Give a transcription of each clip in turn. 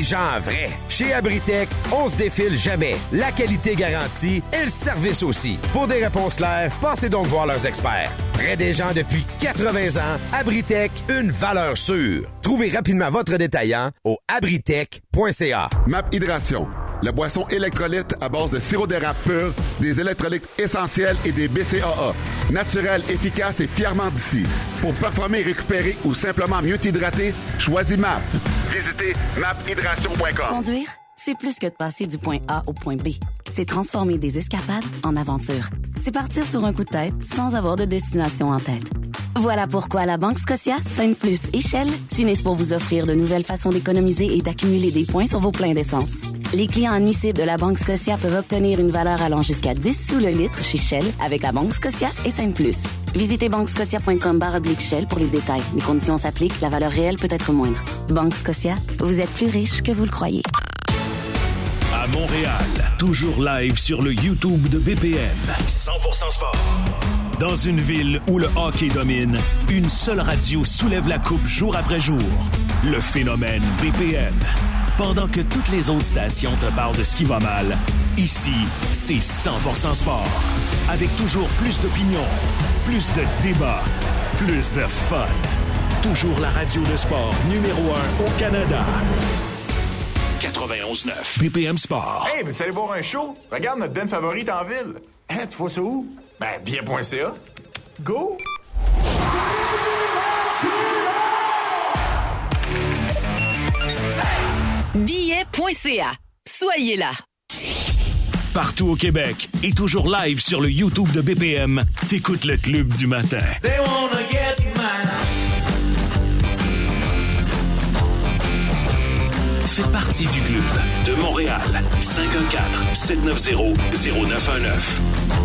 gens vrais. Chez Abritech, on se défile jamais. La qualité garantie et le service aussi. Pour des réponses claires, passez donc voir leurs experts. Près des gens depuis 80 ans, Abritech, une valeur sûre. Trouvez rapidement votre détaillant au abritech.ca. MAP Hydration, la boisson électrolyte à base de sirop d'érable pur, des électrolytes essentiels et des BCAA. Naturel, efficace et fièrement d'ici. Pour performer, récupérer ou simplement mieux t'hydrater, choisis MAP. Visitez maphydration.com. Conduire, c'est plus que de passer du point A au point B. C'est transformer des escapades en aventures. C'est partir sur un coup de tête sans avoir de destination en tête. Voilà pourquoi la Banque Scotia, Sainte-Plus et Shell s'unissent pour vous offrir de nouvelles façons d'économiser et d'accumuler des points sur vos pleins d'essence. Les clients admissibles de la Banque Scotia peuvent obtenir une valeur allant jusqu'à 10 sous le litre chez Shell avec la Banque Scotia et Sainte-Plus. Visitez banquescotia.com/Shell pour les détails. Les conditions s'appliquent, la valeur réelle peut être moindre. Banque Scotia, vous êtes plus riche que vous le croyez. À Montréal, toujours live sur le YouTube de BPM. 100% sport. Dans une ville où le hockey domine, une seule radio soulève la coupe jour après jour. Le phénomène BPM. Pendant que toutes les autres stations te parlent de ce qui va mal, ici, c'est 100% sport. Avec toujours plus d'opinions, plus de débats, plus de fun. Toujours la radio de sport numéro 1 au Canada. 91.9 BPM Sport. Hey, veux-tu aller voir un show? Regarde notre band favorite en ville. Hein, tu vois ça où? Ben, bien.ca. Go! Billet.ca. Soyez là. Partout au Québec et toujours live sur le YouTube de BPM, t'écoutes le Club du matin. They wanna get mine. Fais partie du club de Montréal. 514-790-0919.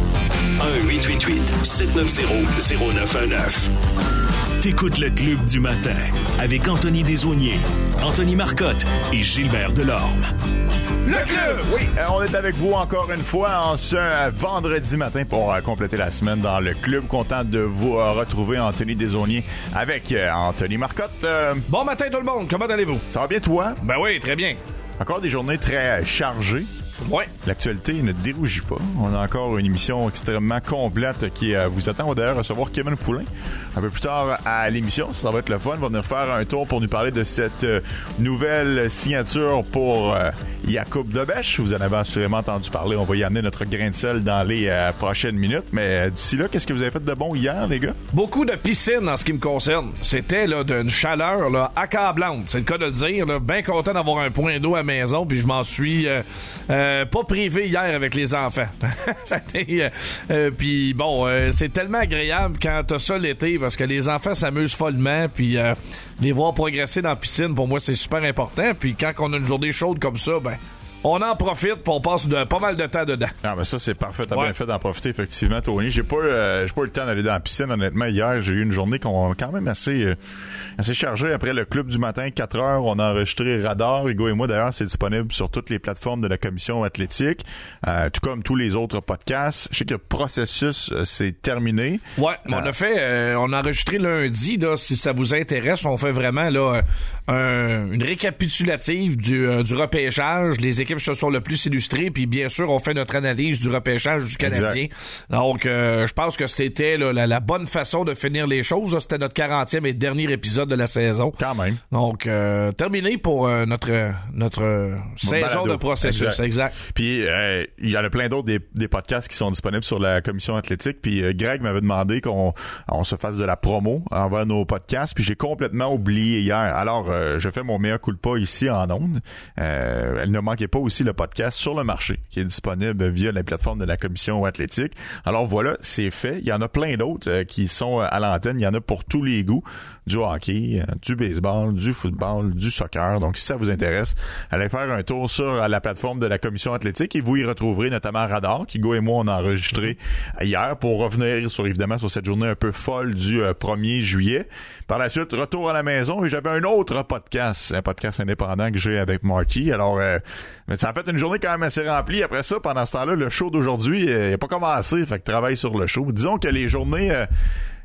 1-888-790-0919. T'écoutes le Club du matin avec Anthony Desaulniers, Anthony Marcotte et Gilbert Delorme. Le club! Oui, on est avec vous encore une fois en ce vendredi matin pour compléter la semaine dans le club. Content de vous retrouver, Anthony Desaulniers, avec Anthony Marcotte. Bon matin tout le monde, comment allez-vous? Ça va bien toi? Ben oui, très bien. Encore des journées très chargées. Ouais. L'actualité ne dérougit pas. On a encore une émission extrêmement complète qui vous attend. On va d'ailleurs recevoir Kevin Poulin un peu plus tard à l'émission. Ça va être le fun. On va venir faire un tour pour nous parler de cette nouvelle signature pour Jakub Dobeš. Vous en avez assurément entendu parler. On va y amener notre grain de sel dans les prochaines minutes. Mais d'ici là, qu'est-ce que vous avez fait de bon hier, les gars? Beaucoup de piscine en ce qui me concerne. C'était là d'une chaleur là, accablante. C'est le cas de le dire. Là. Bien content d'avoir un point d'eau à la maison. Puis je m'en suis... pas privé hier avec les enfants. Puis bon, c'est tellement agréable quand t'as ça l'été parce que les enfants s'amusent follement puis les voir progresser dans la piscine, pour moi, c'est super important. Puis quand on a une journée chaude comme ça, ben on en profite puis on passe pas mal de temps dedans. Ah, mais ça, c'est parfait. T'as bien fait d'en profiter, effectivement, Tony. J'ai pas eu le temps d'aller dans la piscine, honnêtement. Hier, j'ai eu une journée quand même assez chargée. Après le club du matin, 4 heures, on a enregistré Radar. Hugo et moi, d'ailleurs, c'est disponible sur toutes les plateformes de la Commission athlétique, tout comme tous les autres podcasts. Je sais que le processus, c'est terminé. Ouais, on a fait, on a enregistré lundi, là, si ça vous intéresse. On fait vraiment, là, une récapitulative du repêchage, les équipes se sont le plus illustrées, puis bien sûr, on fait notre analyse du repêchage du Canadien. Exact. Donc, je pense que c'était là, la bonne façon de finir les choses. Là. C'était notre 40e et dernier épisode de la saison. Quand même. Donc, terminé pour notre saison de processus. Exact. Puis, il y en a plein d'autres des podcasts qui sont disponibles sur la Commission athlétique. Puis, Greg m'avait demandé qu'on se fasse de la promo envers nos podcasts. Puis, j'ai complètement oublié hier. Alors, je fais mon meilleur culpa ici en ondes. Elle ne manquait pas aussi le podcast Sur le marché qui est disponible via la plateforme de la Commission athlétique. Alors voilà, c'est fait. Il y en a plein d'autres qui sont à l'antenne. Il y en a pour tous les goûts. Du hockey, du baseball, du football, du soccer. Donc si ça vous intéresse, allez faire un tour sur la plateforme de la Commission athlétique et vous y retrouverez notamment Radar, qu'Hugo et moi on a enregistré hier pour revenir évidemment sur cette journée un peu folle du 1er juillet. Par la suite, retour à la maison et j'avais un autre podcast, un podcast indépendant que j'ai avec Marty. Alors, mais ça a fait une journée quand même assez remplie. Après ça, pendant ce temps-là, le show d'aujourd'hui n'a pas commencé, fait que travaille sur le show. Disons que les journées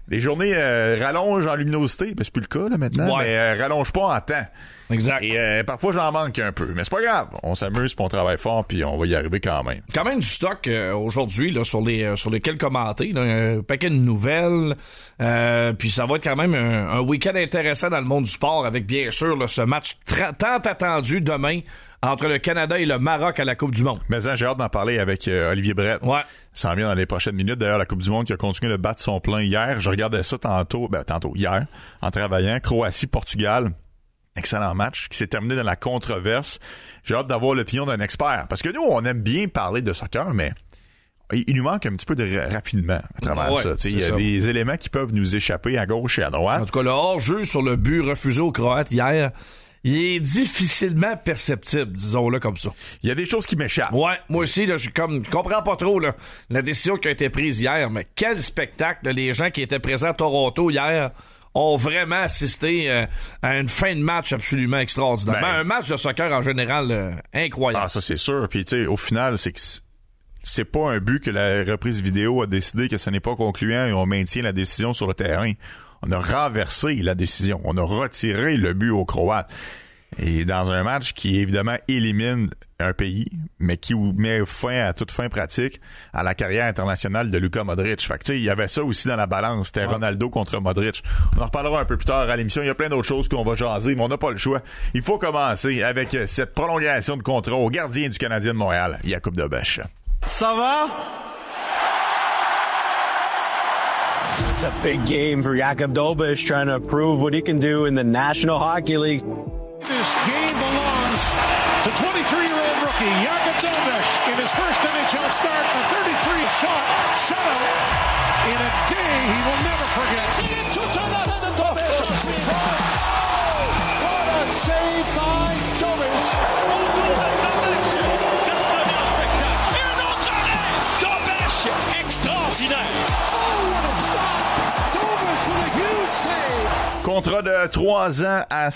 Les journées rallongent en luminosité, ben, c'est plus le cas là, maintenant, mais rallongent pas en temps. Exact. Et parfois, j'en manque un peu. Mais c'est pas grave. On s'amuse, puis on travaille fort, puis on va y arriver quand même. Quand même du stock aujourd'hui là, sur lesquels commenter. Là, un paquet de nouvelles. Puis ça va être quand même un week-end intéressant dans le monde du sport avec, bien sûr, là, ce match tant attendu demain entre le Canada et le Maroc à la Coupe du Monde. Mais j'ai hâte d'en parler avec Olivier Brett. Ouais. Ça en vient dans les prochaines minutes. D'ailleurs, la Coupe du Monde qui a continué de battre son plein hier. Je regardais ça hier, en travaillant. Croatie-Portugal. Excellent match qui s'est terminé dans la controverse. J'ai hâte d'avoir l'opinion d'un expert. Parce que nous, on aime bien parler de soccer, mais il nous manque un petit peu de raffinement à travers ça. Il y a des éléments qui peuvent nous échapper à gauche et à droite. En tout cas, le hors-jeu sur le but refusé aux Croates hier, il est difficilement perceptible, disons-le comme ça. Il y a des choses qui m'échappent. Ouais, moi aussi, là, je comprends pas trop là, la décision qui a été prise hier, mais quel spectacle! Là, les gens qui étaient présents à Toronto hier ont vraiment assisté à une fin de match absolument extraordinaire. Un match de soccer en général incroyable. Ah, ça c'est sûr. Puis tu sais, au final, c'est pas un but que la reprise vidéo a décidé que ce n'est pas concluant et on maintient la décision sur le terrain. On a renversé la décision. On a retiré le but aux Croates. Et dans un match qui, évidemment, élimine un pays, mais qui met fin à toute fin pratique à la carrière internationale de Luka Modric. Fait que, tu sais, il y avait ça aussi dans la balance. C'était Ronaldo contre Modric. On en reparlera un peu plus tard à l'émission. Il y a plein d'autres choses qu'on va jaser, mais on n'a pas le choix. Il faut commencer avec cette prolongation de contrat au gardien du Canadien de Montréal, Jakub Dobeš. Ça va? It's a big game for Jakub Dobeš trying to prove what he can do in the National Hockey League. This game belongs to 23-year-old rookie Jakub Dobeš in his first NHL start, a 33-shot shutout in a day he will never forget. What a save by Dobeš! Dobeš extraordinaire! Oh, what a stop! Dobeš with a huge save! Contrat de 3 ans à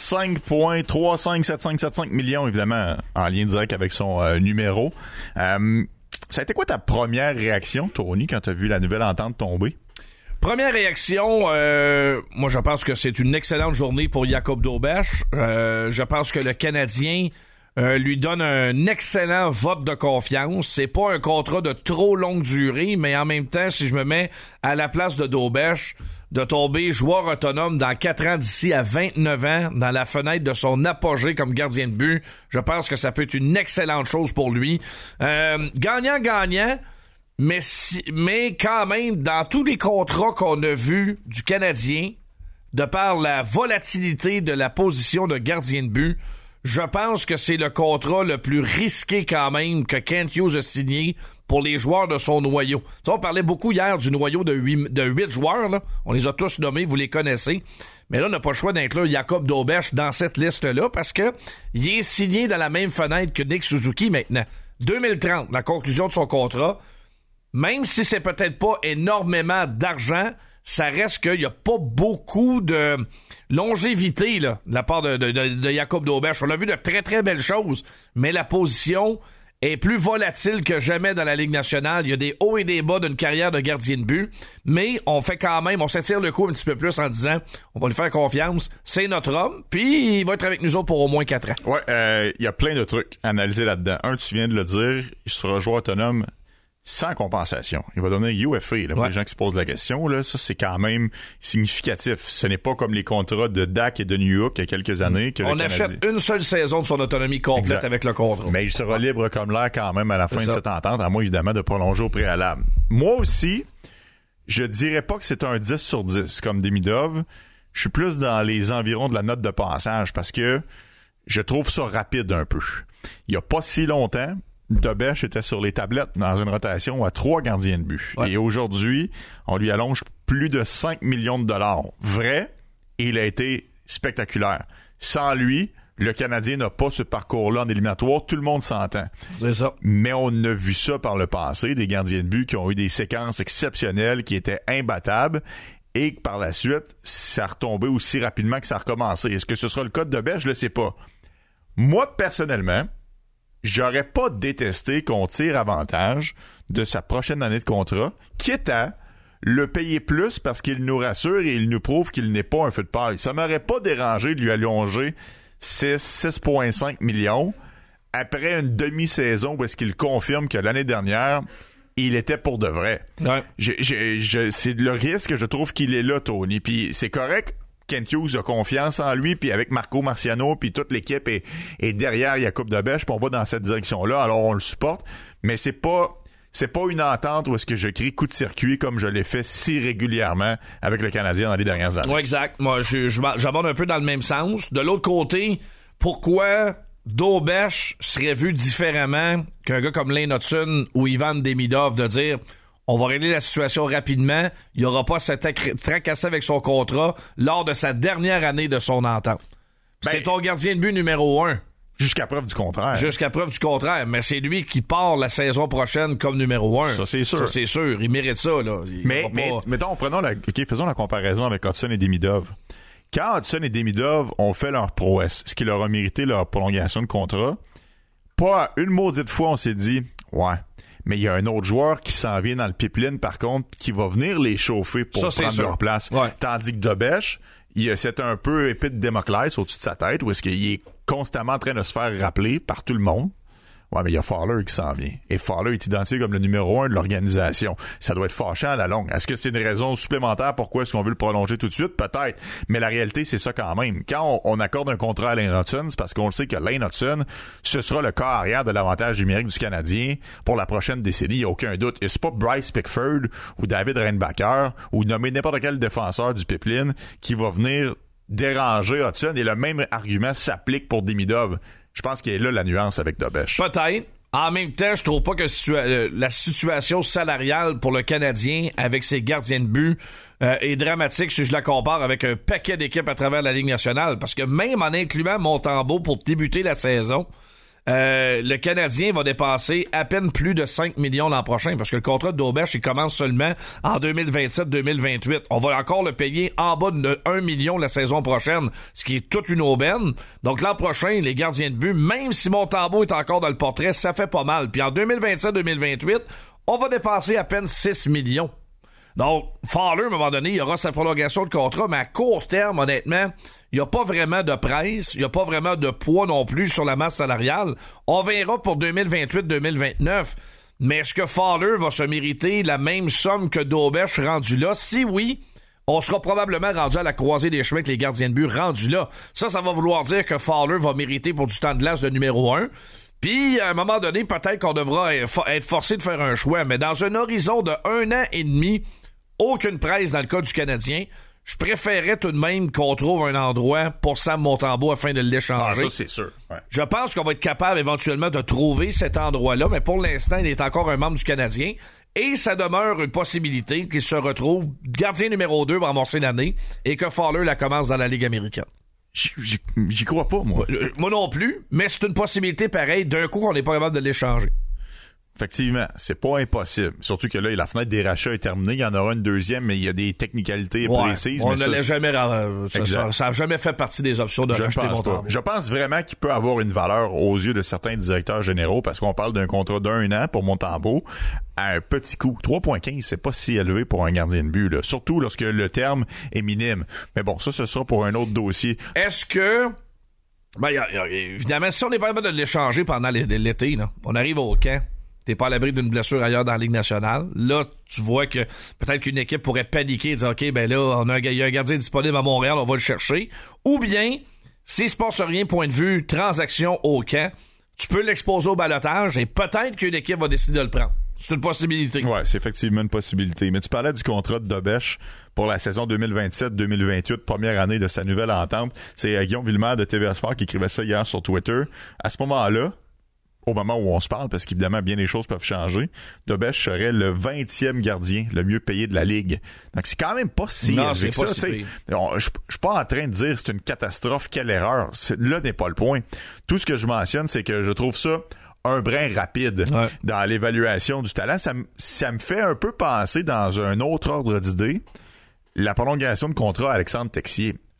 5,35775 millions, évidemment, en lien direct avec son numéro. Ça a été quoi ta première réaction, Tony, quand tu as vu la nouvelle entente tomber? Première réaction, moi je pense que c'est une excellente journée pour Jakub Dobeš. Je pense que le Canadien lui donne un excellent vote de confiance. C'est pas un contrat de trop longue durée, mais en même temps, si je me mets à la place de Dobeš, de tomber joueur autonome dans 4 ans d'ici à 29 ans, dans la fenêtre de son apogée comme gardien de but, je pense que ça peut être une excellente chose pour lui. Gagnant-gagnant, mais quand même, dans tous les contrats qu'on a vus du Canadien, de par la volatilité de la position de gardien de but, je pense que c'est le contrat le plus risqué quand même que Kent Hughes a signé pour les joueurs de son noyau. Ça, on parlait beaucoup hier du noyau de 8 joueurs. Là. On les a tous nommés, vous les connaissez. Mais là, on n'a pas le choix d'inclure Jakub Dobeš dans cette liste-là parce que il est signé dans la même fenêtre que Nick Suzuki maintenant. 2030, la conclusion de son contrat. Même si c'est peut-être pas énormément d'argent, ça reste qu'il n'y a pas beaucoup de longévité là, de la part de Jakub Dobeš. On a vu de très, très belles choses, mais la position est plus volatile que jamais dans la Ligue nationale. Il y a des hauts et des bas d'une carrière de gardien de but, mais on s'attire le coup un petit peu plus en disant on va lui faire confiance, c'est notre homme, puis il va être avec nous autres pour au moins 4 ans. Ouais, il y a plein de trucs à analyser là-dedans. Tu viens de le dire, il sera joueur autonome sans compensation. Il va donner UFA, là, pour les gens qui se posent la question. Là, ça, c'est quand même significatif. Ce n'est pas comme les contrats de Dak et de New York il y a quelques années. Que on achète une seule saison de son autonomie complète avec le contrat. Mais il sera libre comme l'air quand même à la fin de cette entente, à moins évidemment de prolonger au préalable. Moi aussi, je dirais pas que c'est un 10 sur 10 comme Demidov. Je suis plus dans les environs de la note de passage parce que je trouve ça rapide un peu. Il y a pas si longtemps, Dobeš était sur les tablettes dans une rotation à 3 gardiens de but. Ouais. Et aujourd'hui, on lui allonge plus de 5 millions de dollars. Vrai, et il a été spectaculaire. Sans lui, le Canadien n'a pas ce parcours-là en éliminatoire. Tout le monde s'entend. C'est ça. Mais on a vu ça par le passé, des gardiens de but qui ont eu des séquences exceptionnelles, qui étaient imbattables. Et que par la suite, ça a retombé aussi rapidement que ça a recommencé. Est-ce que ce sera le cas de Dobeš? Je le sais pas. Moi, personnellement, j'aurais pas détesté qu'on tire avantage de sa prochaine année de contrat, quitte à le payer plus parce qu'il nous rassure et il nous prouve qu'il n'est pas un feu de paille. Ça m'aurait pas dérangé de lui allonger 6,5 millions après une demi-saison où est-ce qu'il confirme que l'année dernière, il était pour de vrai. Ouais. C'est le risque, je trouve qu'il est là, Tony. Puis c'est correct. Kent Hughes a confiance en lui, puis avec Marco Marciano, puis toute l'équipe est derrière Jakub Dobeš, puis on va dans cette direction-là, alors on le supporte. Mais c'est pas une entente où est-ce que je crie coup de circuit comme je l'ai fait si régulièrement avec le Canadien dans les dernières années. Oui, exact. Moi, j'aborde un peu dans le même sens. De l'autre côté, pourquoi Dobeš serait vu différemment qu'un gars comme Lane Hutson ou Ivan Demidov de dire on va régler la situation rapidement, il n'y aura pas cette tracassé avec son contrat lors de sa dernière année de son entente. C'est ton gardien de but numéro 1. Jusqu'à preuve du contraire. Jusqu'à preuve du contraire. Mais c'est lui qui part la saison prochaine comme numéro 1. Ça, c'est sûr. Ça, c'est sûr. Il mérite ça, là. Mais mettons, faisons la comparaison avec Hudson et Demidov. Quand Hudson et Demidov ont fait leur prouesse, ce qui leur a mérité leur prolongation de contrat, pas une maudite fois on s'est dit, ouais, mais il y a un autre joueur qui s'en vient dans le pipeline, par contre, qui va venir les chauffer pour prendre leur place. Ouais. Tandis que Dobeš, c'est un peu épée de Damoclès au-dessus de sa tête, où est-ce qu'il est constamment en train de se faire rappeler par tout le monde. Ouais, mais il y a Fowler qui s'en vient. Et Fowler est identifié comme le numéro 1 de l'organisation. Ça doit être fâchant à la longue. Est-ce que c'est une raison supplémentaire pourquoi est-ce qu'on veut le prolonger tout de suite? Peut-être. Mais la réalité, c'est ça quand même. Quand on accorde un contrat à Lane Hutson, c'est parce qu'on le sait que Lane Hutson, ce sera le quart arrière de l'avantage numérique du Canadien pour la prochaine décennie. Il n'y a aucun doute. Et c'est pas Bryce Pickford ou David Reinbacher ou nommer n'importe quel défenseur du pipeline qui va venir déranger Hutson. Et le même argument s'applique pour Demidov. Je pense qu'il y a là la nuance avec Dobeš. Peut-être. En même temps, je trouve pas que la situation salariale pour le Canadien avec ses gardiens de but est dramatique si je la compare avec un paquet d'équipes à travers la Ligue nationale. Parce que même en incluant Montembeault pour débuter la saison, le Canadien va dépenser à peine plus de 5 millions l'an prochain parce que le contrat de Dobeš, il commence seulement en 2027-2028. On va encore le payer en bas de 1 million la saison prochaine, ce qui est toute une aubaine. Donc l'an prochain, les gardiens de but, même si Montembeault est encore dans le portrait, ça fait pas mal. Puis en 2027-2028, on va dépenser à peine 6 millions. Donc, Fowler, à un moment donné, il y aura sa prolongation de contrat, mais à court terme, honnêtement, il n'y a pas vraiment de presse, il n'y a pas vraiment de poids non plus sur la masse salariale. On verra pour 2028-2029. Mais est-ce que Fowler va se mériter la même somme que Dobeš rendu là? Si oui, on sera probablement rendu à la croisée des chemins avec les gardiens de but rendu là. Ça va vouloir dire que Fowler va mériter pour du temps de glace le numéro 1. Puis, à un moment donné, peut-être qu'on devra être forcé de faire un choix. Mais dans un horizon de 1 an et demi, aucune presse dans le cas du Canadien, je préférerais tout de même qu'on trouve un endroit pour Sam Montembeault afin de l'échanger. Ah, ça, c'est sûr. Ouais. Je pense qu'on va être capable éventuellement de trouver cet endroit-là, mais pour l'instant, il est encore un membre du Canadien. Et ça demeure une possibilité qu'il se retrouve gardien numéro 2 pour amorcer l'année et que Fowler la commence dans la Ligue américaine. J'y crois pas, moi. Moi non plus, mais c'est une possibilité pareille d'un coup qu'on n'est pas capable de l'échanger. Effectivement, c'est pas impossible. Surtout que là, la fenêtre des rachats est terminée. Il y en aura une deuxième, mais il y a des technicalités précises. On n'allait jamais... Ça n'a jamais fait partie des options de racheter Montembeault. Je pense vraiment qu'il peut avoir une valeur aux yeux de certains directeurs généraux parce qu'on parle d'un contrat d'1 an pour Montembeault à un petit coût. 3,15, c'est pas si élevé pour un gardien de but, là. Surtout lorsque le terme est minime. Mais bon, ça, ce sera pour un autre dossier. Est-ce que... évidemment, si on n'est pas capable de l'échanger pendant l'été, là, on arrive au camp. T'es pas à l'abri d'une blessure ailleurs dans la Ligue nationale. Là, tu vois que peut-être qu'une équipe pourrait paniquer et dire « OK, ben là, il y a un gardien disponible à Montréal, on va le chercher. » Ou bien, s'il se passe rien, point de vue, transaction au camp, tu peux l'exposer au ballottage et peut-être qu'une équipe va décider de le prendre. C'est une possibilité. Ouais, c'est effectivement une possibilité. Mais tu parlais du contrat de Dobeš pour la saison 2027-2028, première année de sa nouvelle entente. C'est Guillaume Villemer de TVA Sport qui écrivait ça hier sur Twitter. À ce moment-là, au moment où on se parle, parce qu'évidemment, bien les choses peuvent changer, Dobeš serait le 20e gardien le mieux payé de la Ligue. Donc, c'est quand même pas si élevé que ça. Je suis pas en train de dire c'est une catastrophe, quelle erreur. Là n'est pas le point. Tout ce que je mentionne, c'est que je trouve ça un brin rapide dans l'évaluation du talent. Ça me fait un peu penser dans un autre ordre d'idée la prolongation de contrat à Alexandre Texier.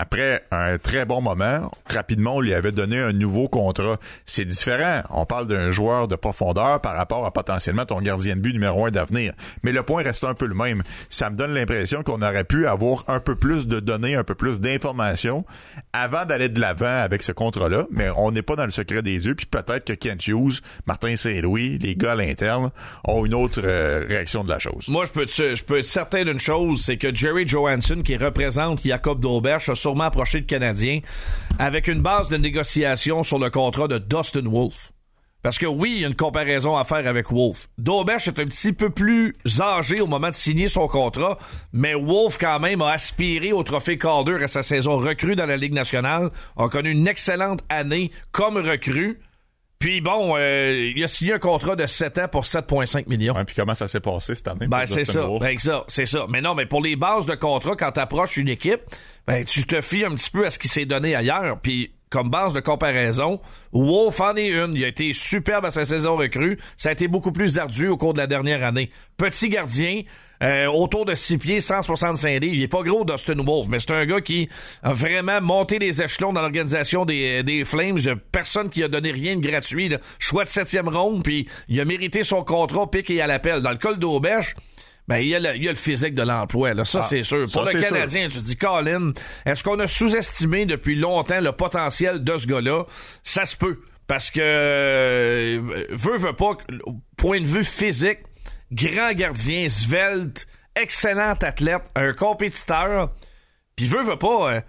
après un très bon moment, rapidement, on lui avait donné un nouveau contrat. C'est différent. On parle d'un joueur de profondeur par rapport à potentiellement ton gardien de but numéro 1 d'avenir. Mais le point reste un peu le même. Ça me donne l'impression qu'on aurait pu avoir un peu plus de données, un peu plus d'informations avant d'aller de l'avant avec ce contrat-là. Mais on n'est pas dans le secret des dieux. Puis peut-être que Kent Hughes, Martin Saint-Louis, les gars à l'interne ont une autre réaction de la chose. Moi, je peux être certain d'une chose, c'est que Jerry Johansson, qui représente Jacob Dauberge, a sûrement approché le Canadien avec une base de négociation sur le contrat de Dustin Wolf. Parce que oui, il y a une comparaison à faire avec Wolf. Dauberge est un petit peu plus âgé au moment de signer son contrat, mais Wolf quand même a aspiré au trophée Calder à sa saison recrue dans la Ligue nationale, a connu une excellente année comme recrue. Puis bon, il a signé un contrat de 7 ans pour 7,5 millions. Ouais, puis comment ça s'est passé cette année? Ben, c'est ça. C'est ça. Mais non, mais pour les bases de contrat, quand t'approches une équipe, ben, tu te fies un petit peu à ce qui s'est donné ailleurs. Puis, comme base de comparaison, Wolf en est une. Il a été superbe à sa saison recrue. Ça a été beaucoup plus ardu au cours de la dernière année. Petit gardien, autour de 6 pieds, 165 livres. Il est pas gros, Dustin Wolf, mais c'est un gars qui a vraiment monté les échelons dans l'organisation des Flames. Il y a personne qui a donné rien de gratuit, là. Choix de 7e ronde, puis il a mérité son contrat, pique et à l'appel. Dans le cas d'Auberge, ben, il y a le physique de l'emploi, là. Ça, c'est sûr. Pour le Canadien, tu dis, Colin, est-ce qu'on a sous-estimé depuis longtemps le potentiel de ce gars-là? Ça se peut. Parce que, veut pas, point de vue physique, grand gardien, svelte, excellent athlète, un compétiteur, puis veut pas,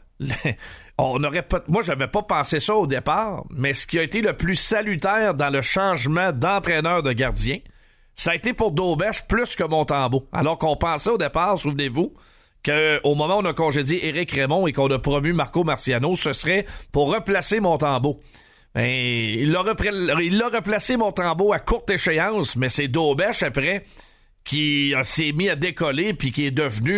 on aurait pas, moi j'avais pas pensé ça au départ, mais ce qui a été le plus salutaire dans le changement d'entraîneur de gardien, ça a été pour Dauberge plus que Montembeault. Alors qu'on pensait au départ, souvenez-vous, qu'au moment où on a congédié Éric Raymond et qu'on a promu Marco Marciano, ce serait pour replacer Montembeault. Ben, il l'a replacé Montembeault à courte échéance, mais c'est Dauberge après qui s'est mis à décoller puis qui est devenu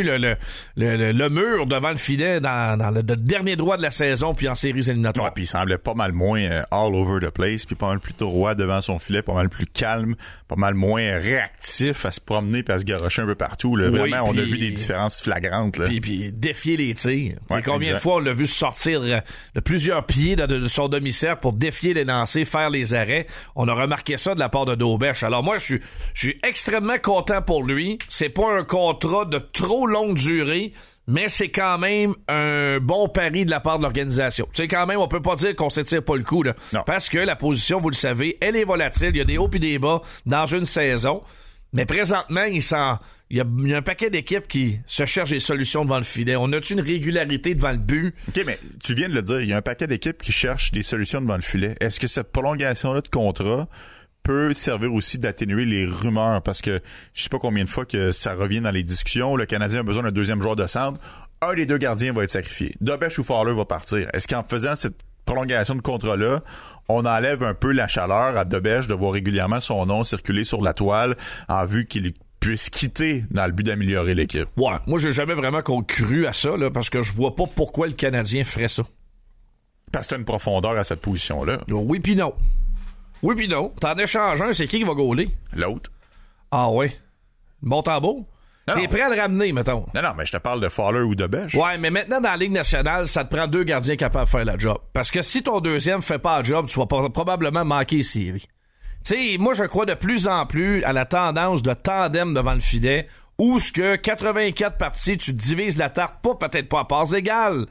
le mur devant le filet dans le dernier droit de la saison puis en séries éliminatoires. Ouais, puis il semblait pas mal moins all over the place puis pas mal plus droit devant son filet, pas mal plus calme, pas mal moins réactif à se promener puis à se garrocher un peu partout. Là. Vraiment, on a vu des différences flagrantes. Là. Puis défier les tirs. Ouais, combien exact. de fois on l'a vu sortir de plusieurs pieds de son demi-cercle pour défier les lancers, faire les arrêts. On a remarqué ça de la part de Dauberge. Alors moi, je suis extrêmement content pour lui. C'est pas un contrat de trop longue durée, mais c'est quand même un bon pari de la part de l'organisation. Tu sais, quand même, on peut pas dire qu'on s'étire pas le coup, là. Non. Parce que la position, vous le savez, elle est volatile. Il y a des hauts et des bas dans une saison. Mais présentement, il y a un paquet d'équipes qui se cherchent des solutions devant le filet. On a-tu une régularité devant le but? OK, mais tu viens de le dire, il y a un paquet d'équipes qui cherchent des solutions devant le filet. Est-ce que cette prolongation-là de contrat peut servir aussi d'atténuer les rumeurs? Parce que je sais pas combien de fois que ça revient dans les discussions. Le Canadien a besoin d'un deuxième joueur de centre. Un des deux gardiens va être sacrifié. Dauberge ou Fowler va partir. Est-ce qu'en faisant cette prolongation de contrat-là, on enlève un peu la chaleur à Dauberge de voir régulièrement son nom circuler sur la toile en vue qu'il puisse quitter dans le but d'améliorer l'équipe? Ouais, moi j'ai jamais vraiment cru à ça, là, parce que je vois pas pourquoi le Canadien ferait ça. Parce que t'as une profondeur à cette position-là. Oui pis non. Oui pis non. T'en échanges un, c'est qui va gauler? L'autre. Ah ouais. Montembeault? T'es prêt à le ramener, mettons? Non, mais je te parle de Fowler ou de Dauberge. Ouais, mais maintenant, dans la Ligue nationale, ça te prend deux gardiens capables de faire la job. Parce que si ton deuxième fait pas la job, tu vas probablement manquer les séries. Tu sais, moi, je crois de plus en plus à la tendance de tandem devant le filet, où ce que 84 parties, tu divises la tarte, peut-être pas à parts égales,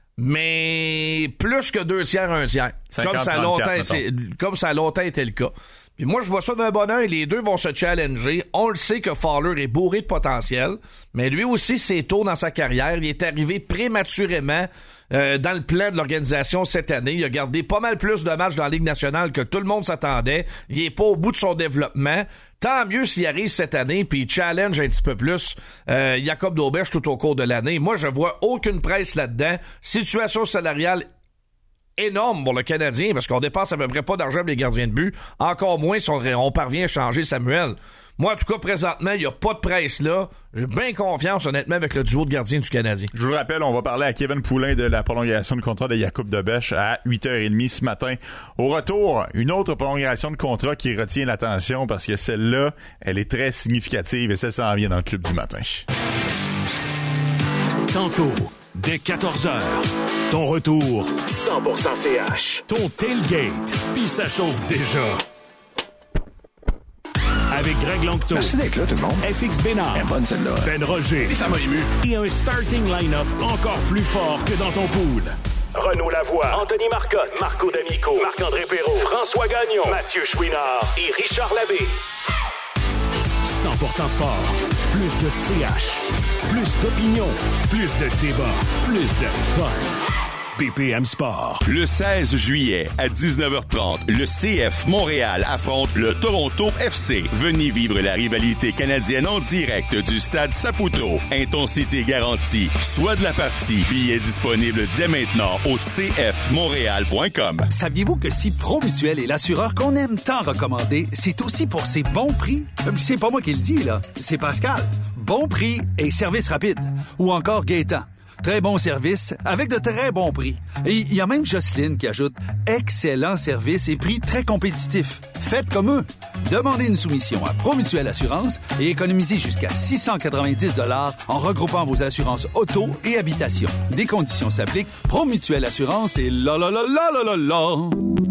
mais plus que 2 tiers, 1 tiers. 50, comme ça a longtemps été le cas. Puis moi, je vois ça d'un bon œil. Les deux vont se challenger. On le sait que Fowler est bourré de potentiel, mais lui aussi, c'est tôt dans sa carrière. Il est arrivé prématurément dans le plan de l'organisation cette année. Il a gardé pas mal plus de matchs dans la Ligue nationale que tout le monde s'attendait. Il est pas au bout de son développement. Tant mieux s'il arrive cette année, puis il challenge un petit peu plus Jacob Dauberge tout au cours de l'année. Moi, je vois aucune presse là-dedans. Situation salariale énorme pour le Canadien, parce qu'on dépasse à peu près pas d'argent pour les gardiens de but. Encore moins si on parvient à changer Samuel. Moi, en tout cas, présentement, il n'y a pas de presse là. J'ai bien confiance, honnêtement, avec le duo de gardiens du Canadien. Je vous rappelle, on va parler à Kevin Poulin de la prolongation de contrat de Jacob Dauberge à 8h30 ce matin. Au retour, une autre prolongation de contrat qui retient l'attention parce que celle-là, elle est très significative et ça s'en vient dans le club du matin. Tantôt, dès 14h. Ton retour, 100% CH. Ton tailgate, puis ça chauffe déjà. Avec Greg Longto. Merci d'être là, tout le monde. FX Bénard. Elle est bonne, celle-là. Ben Roger. Et ça m'a ému. Et un starting line-up encore plus fort que dans ton pool. Renaud Lavoie, Anthony Marcotte, Marco D'Amico, Marc-André Perrault, François Gagnon, Mathieu Chouinard et Richard Labbé. 100% sport. Plus de CH. Plus d'opinion. Plus de débat. Plus de fun. BPM Sport. Le 16 juillet à 19h30, le CF Montréal affronte le Toronto FC. Venez vivre la rivalité canadienne en direct du stade Saputo. Intensité garantie. Soit de la partie. Billets disponibles dès maintenant au cfmontréal.com. Saviez-vous que si Promutuel est l'assureur qu'on aime tant recommander, c'est aussi pour ses bons prix? C'est pas moi qui le dis, là. C'est Pascal. Bon prix et service rapide. Ou encore Gaétan. Très bon service, avec de très bons prix. Et il y a même Jocelyne qui ajoute « Excellent service et prix très compétitifs. Faites comme eux. » Demandez une soumission à Promutuel Assurance et économisez jusqu'à 690 $ en regroupant vos assurances auto et habitation. Des conditions s'appliquent. Promutuel Assurance et la la la la la la la.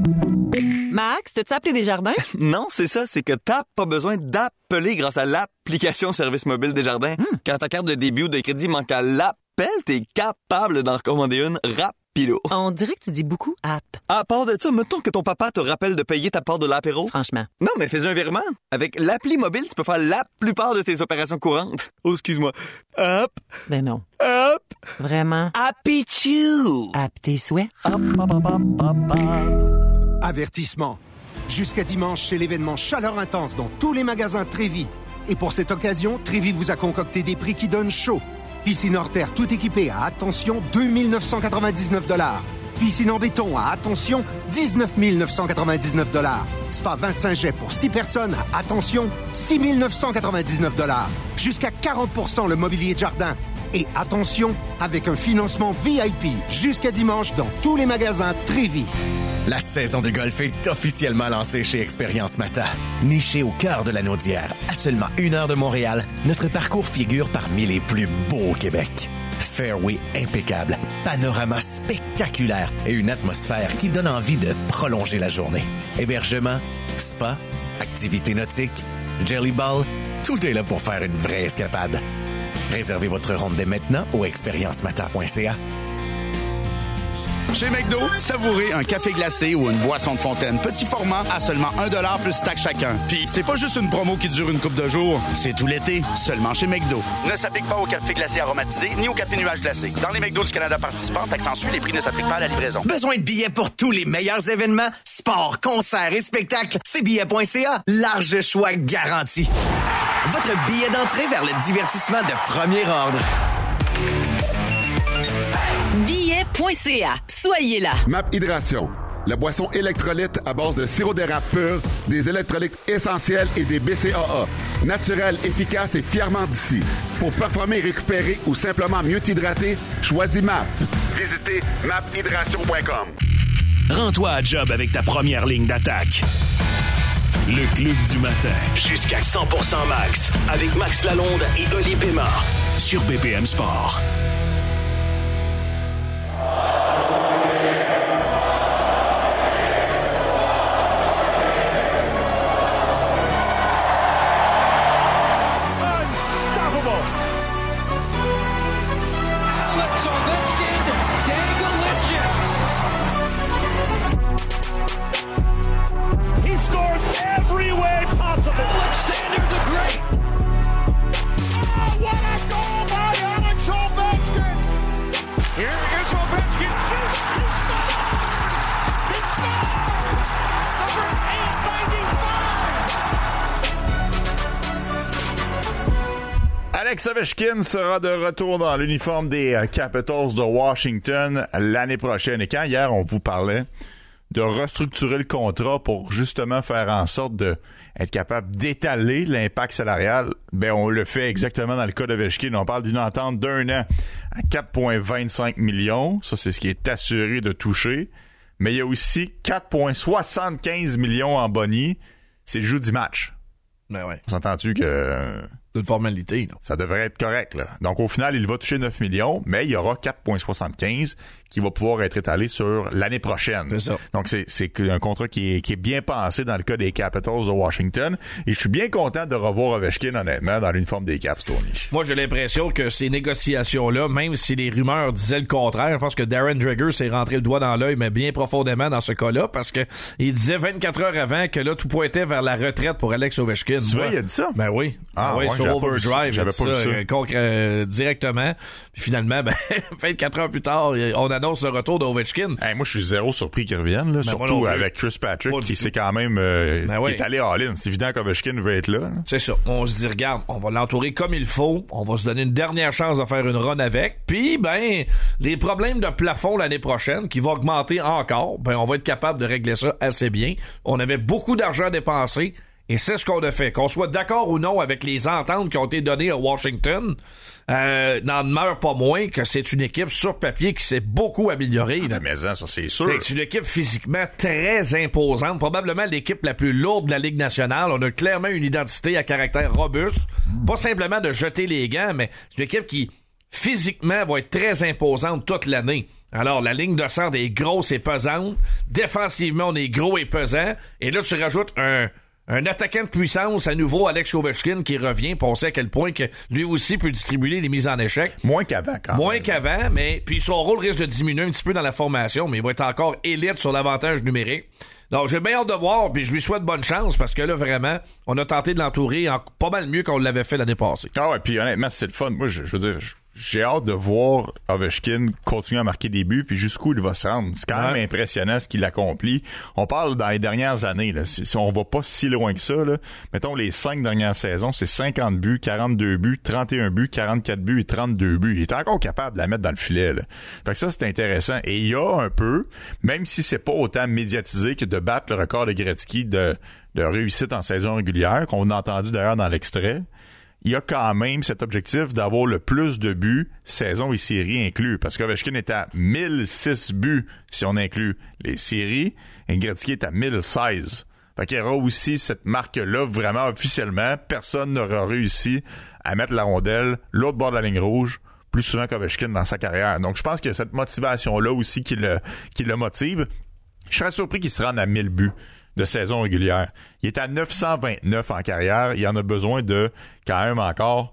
Max, t'as-tu appelé Desjardins? Non, c'est ça, c'est que t'as pas besoin d'appeler grâce à l'application Service Mobile Desjardins. Quand ta carte de débit ou de crédit manque à l'appel, t'es capable d'en recommander une rapido. On dirait que tu dis beaucoup app. À part de ça, mettons que ton papa te rappelle de payer ta part de l'apéro. Franchement. Non, mais fais un virement. Avec l'appli mobile, tu peux faire la plupart de tes opérations courantes. Oh, excuse-moi. Hop. Ben non. Hop. Vraiment. Happy-choo. App tes souhaits. Hop, hop, hop, hop, hop, hop. Avertissement. Jusqu'à dimanche, c'est l'événement Chaleur Intense dans tous les magasins Trévis. Et pour cette occasion, Trévis vous a concocté des prix qui donnent chaud. Piscine hors terre tout équipée à, attention, 2 999 $. Piscine en béton à, attention, 19 999 $. Spa 25 jets pour 6 personnes à, attention, 6 999 $. Jusqu'à 40% le mobilier de jardin. Et attention, avec un financement VIP jusqu'à dimanche dans tous les magasins Trévis. La saison de golf est officiellement lancée chez Expérience Mata. Niché au cœur de la Naudière, à seulement 1 heure de Montréal, notre parcours figure parmi les plus beaux au Québec. Fairway impeccable, panorama spectaculaire et une atmosphère qui donne envie de prolonger la journée. Hébergement, spa, activités nautiques, jelly ball, tout est là pour faire une vraie escapade. Réservez votre ronde dès maintenant au expériencemata.ca. Chez McDo, savourez un café glacé ou une boisson de fontaine. Petit format à seulement 1$ plus taxe chacun. Puis c'est pas juste une promo qui dure une couple de jours, c'est tout l'été, seulement chez McDo. Ne s'applique pas au café glacé aromatisé ni au café nuage glacé. Dans les McDo du Canada participants, taxe en sus, les prix ne s'appliquent pas à la livraison. Besoin de billets pour tous les meilleurs événements, sports, concerts et spectacles? C'est billets.ca. Large choix garanti. Votre billet d'entrée vers le divertissement de premier ordre. Billets.ca. Soyez là. MAP Hydration. La boisson électrolyte à base de sirop d'érable pur, des électrolytes essentiels et des BCAA. Naturel, efficace et fièrement d'ici. Pour performer, récupérer ou simplement mieux t'hydrater, choisis MAP. Visitez maphydration.com. Rends-toi à job avec ta première ligne d'attaque. Le Club du matin. Jusqu'à 100% max. Avec Max Lalonde et Oli Pema. Sur BPM Sport. Alex Ovechkin sera de retour dans l'uniforme des Capitals de Washington l'année prochaine. Et quand hier, on vous parlait de restructurer le contrat pour justement faire en sorte de être capable d'étaler l'impact salarial, ben on le fait exactement dans le cas d'Ovechkin. On parle d'une entente d'1 an à 4,25 millions. Ça, c'est ce qui est assuré de toucher. Mais il y a aussi 4,75 millions en boni. C'est le jour du match. Ben ouais. On s'entend-tu que d'une formalité. Là. Ça devrait être correct. Là. Donc, au final, il va toucher 9 millions, mais il y aura 4,75 qui va pouvoir être étalé sur l'année prochaine. C'est ça. Donc, c'est un contrat qui est bien pensé dans le cas des Capitals de Washington. Et je suis bien content de revoir Ovechkin, honnêtement, dans l'uniforme des Caps, Tony. Moi, j'ai l'impression que ces négociations-là, même si les rumeurs disaient le contraire, je pense que Darren Dreger s'est rentré le doigt dans l'œil, mais bien profondément dans ce cas-là, parce que il disait 24 heures avant que là, tout pointait vers la retraite pour Alex Ovechkin. Tu vois, il a dit ça? Ben oui. Ouais, sur Overdrive. J'avais pas vu ça. Directement. Puis finalement, 24 heures plus tard, on annonce le retour d'Ovechkin. Moi, je suis zéro surpris qu'il revienne, là, surtout avec Chris Patrick, qui s'est quand même qui est allé all-in. C'est évident qu'Ovechkin veut être là. C'est ça. On se dit, regarde, on va l'entourer comme il faut. On va se donner une dernière chance de faire une run avec. Puis, les problèmes de plafond l'année prochaine, qui vont augmenter encore, on va être capable de régler ça assez bien. On avait beaucoup d'argent à dépenser. Et c'est ce qu'on a fait. Qu'on soit d'accord ou non avec les ententes qui ont été données à Washington, n'en demeure pas moins que c'est une équipe sur papier qui s'est beaucoup améliorée. Mais ça, c'est sûr. C'est une équipe physiquement très imposante. Probablement l'équipe la plus lourde de la Ligue nationale. On a clairement une identité à caractère robuste. Pas simplement de jeter les gants, mais c'est une équipe qui, physiquement, va être très imposante toute l'année. Alors, la ligne de centre est grosse et pesante. Défensivement, on est gros et pesant. Et là, tu rajoutes un attaquant de puissance, à nouveau, Alex Ovechkin, qui revient, puis on sait à quel point que lui aussi peut distribuer les mises en échec. Moins qu'avant, quand même. Moins qu'avant, mais puis son rôle risque de diminuer un petit peu dans la formation, mais il va être encore élite sur l'avantage numérique. Donc, j'ai bien hâte de voir, puis je lui souhaite bonne chance, parce que là, vraiment, on a tenté de l'entourer pas mal mieux qu'on l'avait fait l'année passée. Ah ouais, puis honnêtement, c'est le fun. Moi, je veux dire... J'ai hâte de voir Ovechkin continuer à marquer des buts puis jusqu'où il va se rendre. C'est quand même impressionnant ce qu'il accomplit. On parle dans les dernières années, là. Si on va pas si loin que ça, là. Mettons les 5 dernières saisons, c'est 50 buts, 42 buts, 31 buts, 44 buts et 32 buts. Il est encore capable de la mettre dans le filet, là. Fait que ça, c'est intéressant. Et il y a un peu, même si c'est pas autant médiatisé que de battre le record de Gretzky de réussite en saison régulière, qu'on a entendu d'ailleurs dans l'extrait, il y a quand même cet objectif d'avoir le plus de buts, saison et séries inclus. Parce qu'Ovechkin est à 1006 buts si on inclut les séries, et Gretzky est à 1016. Fait qu'il y aura aussi cette marque-là, vraiment officiellement. Personne n'aura réussi à mettre la rondelle l'autre bord de la ligne rouge plus souvent qu'Ovechkin dans sa carrière. Donc je pense qu'il y a cette motivation-là aussi qui le motive. Je serais surpris qu'il se rende à 1000 buts de saison régulière. Il est à 929 en carrière. Il en a besoin de quand même encore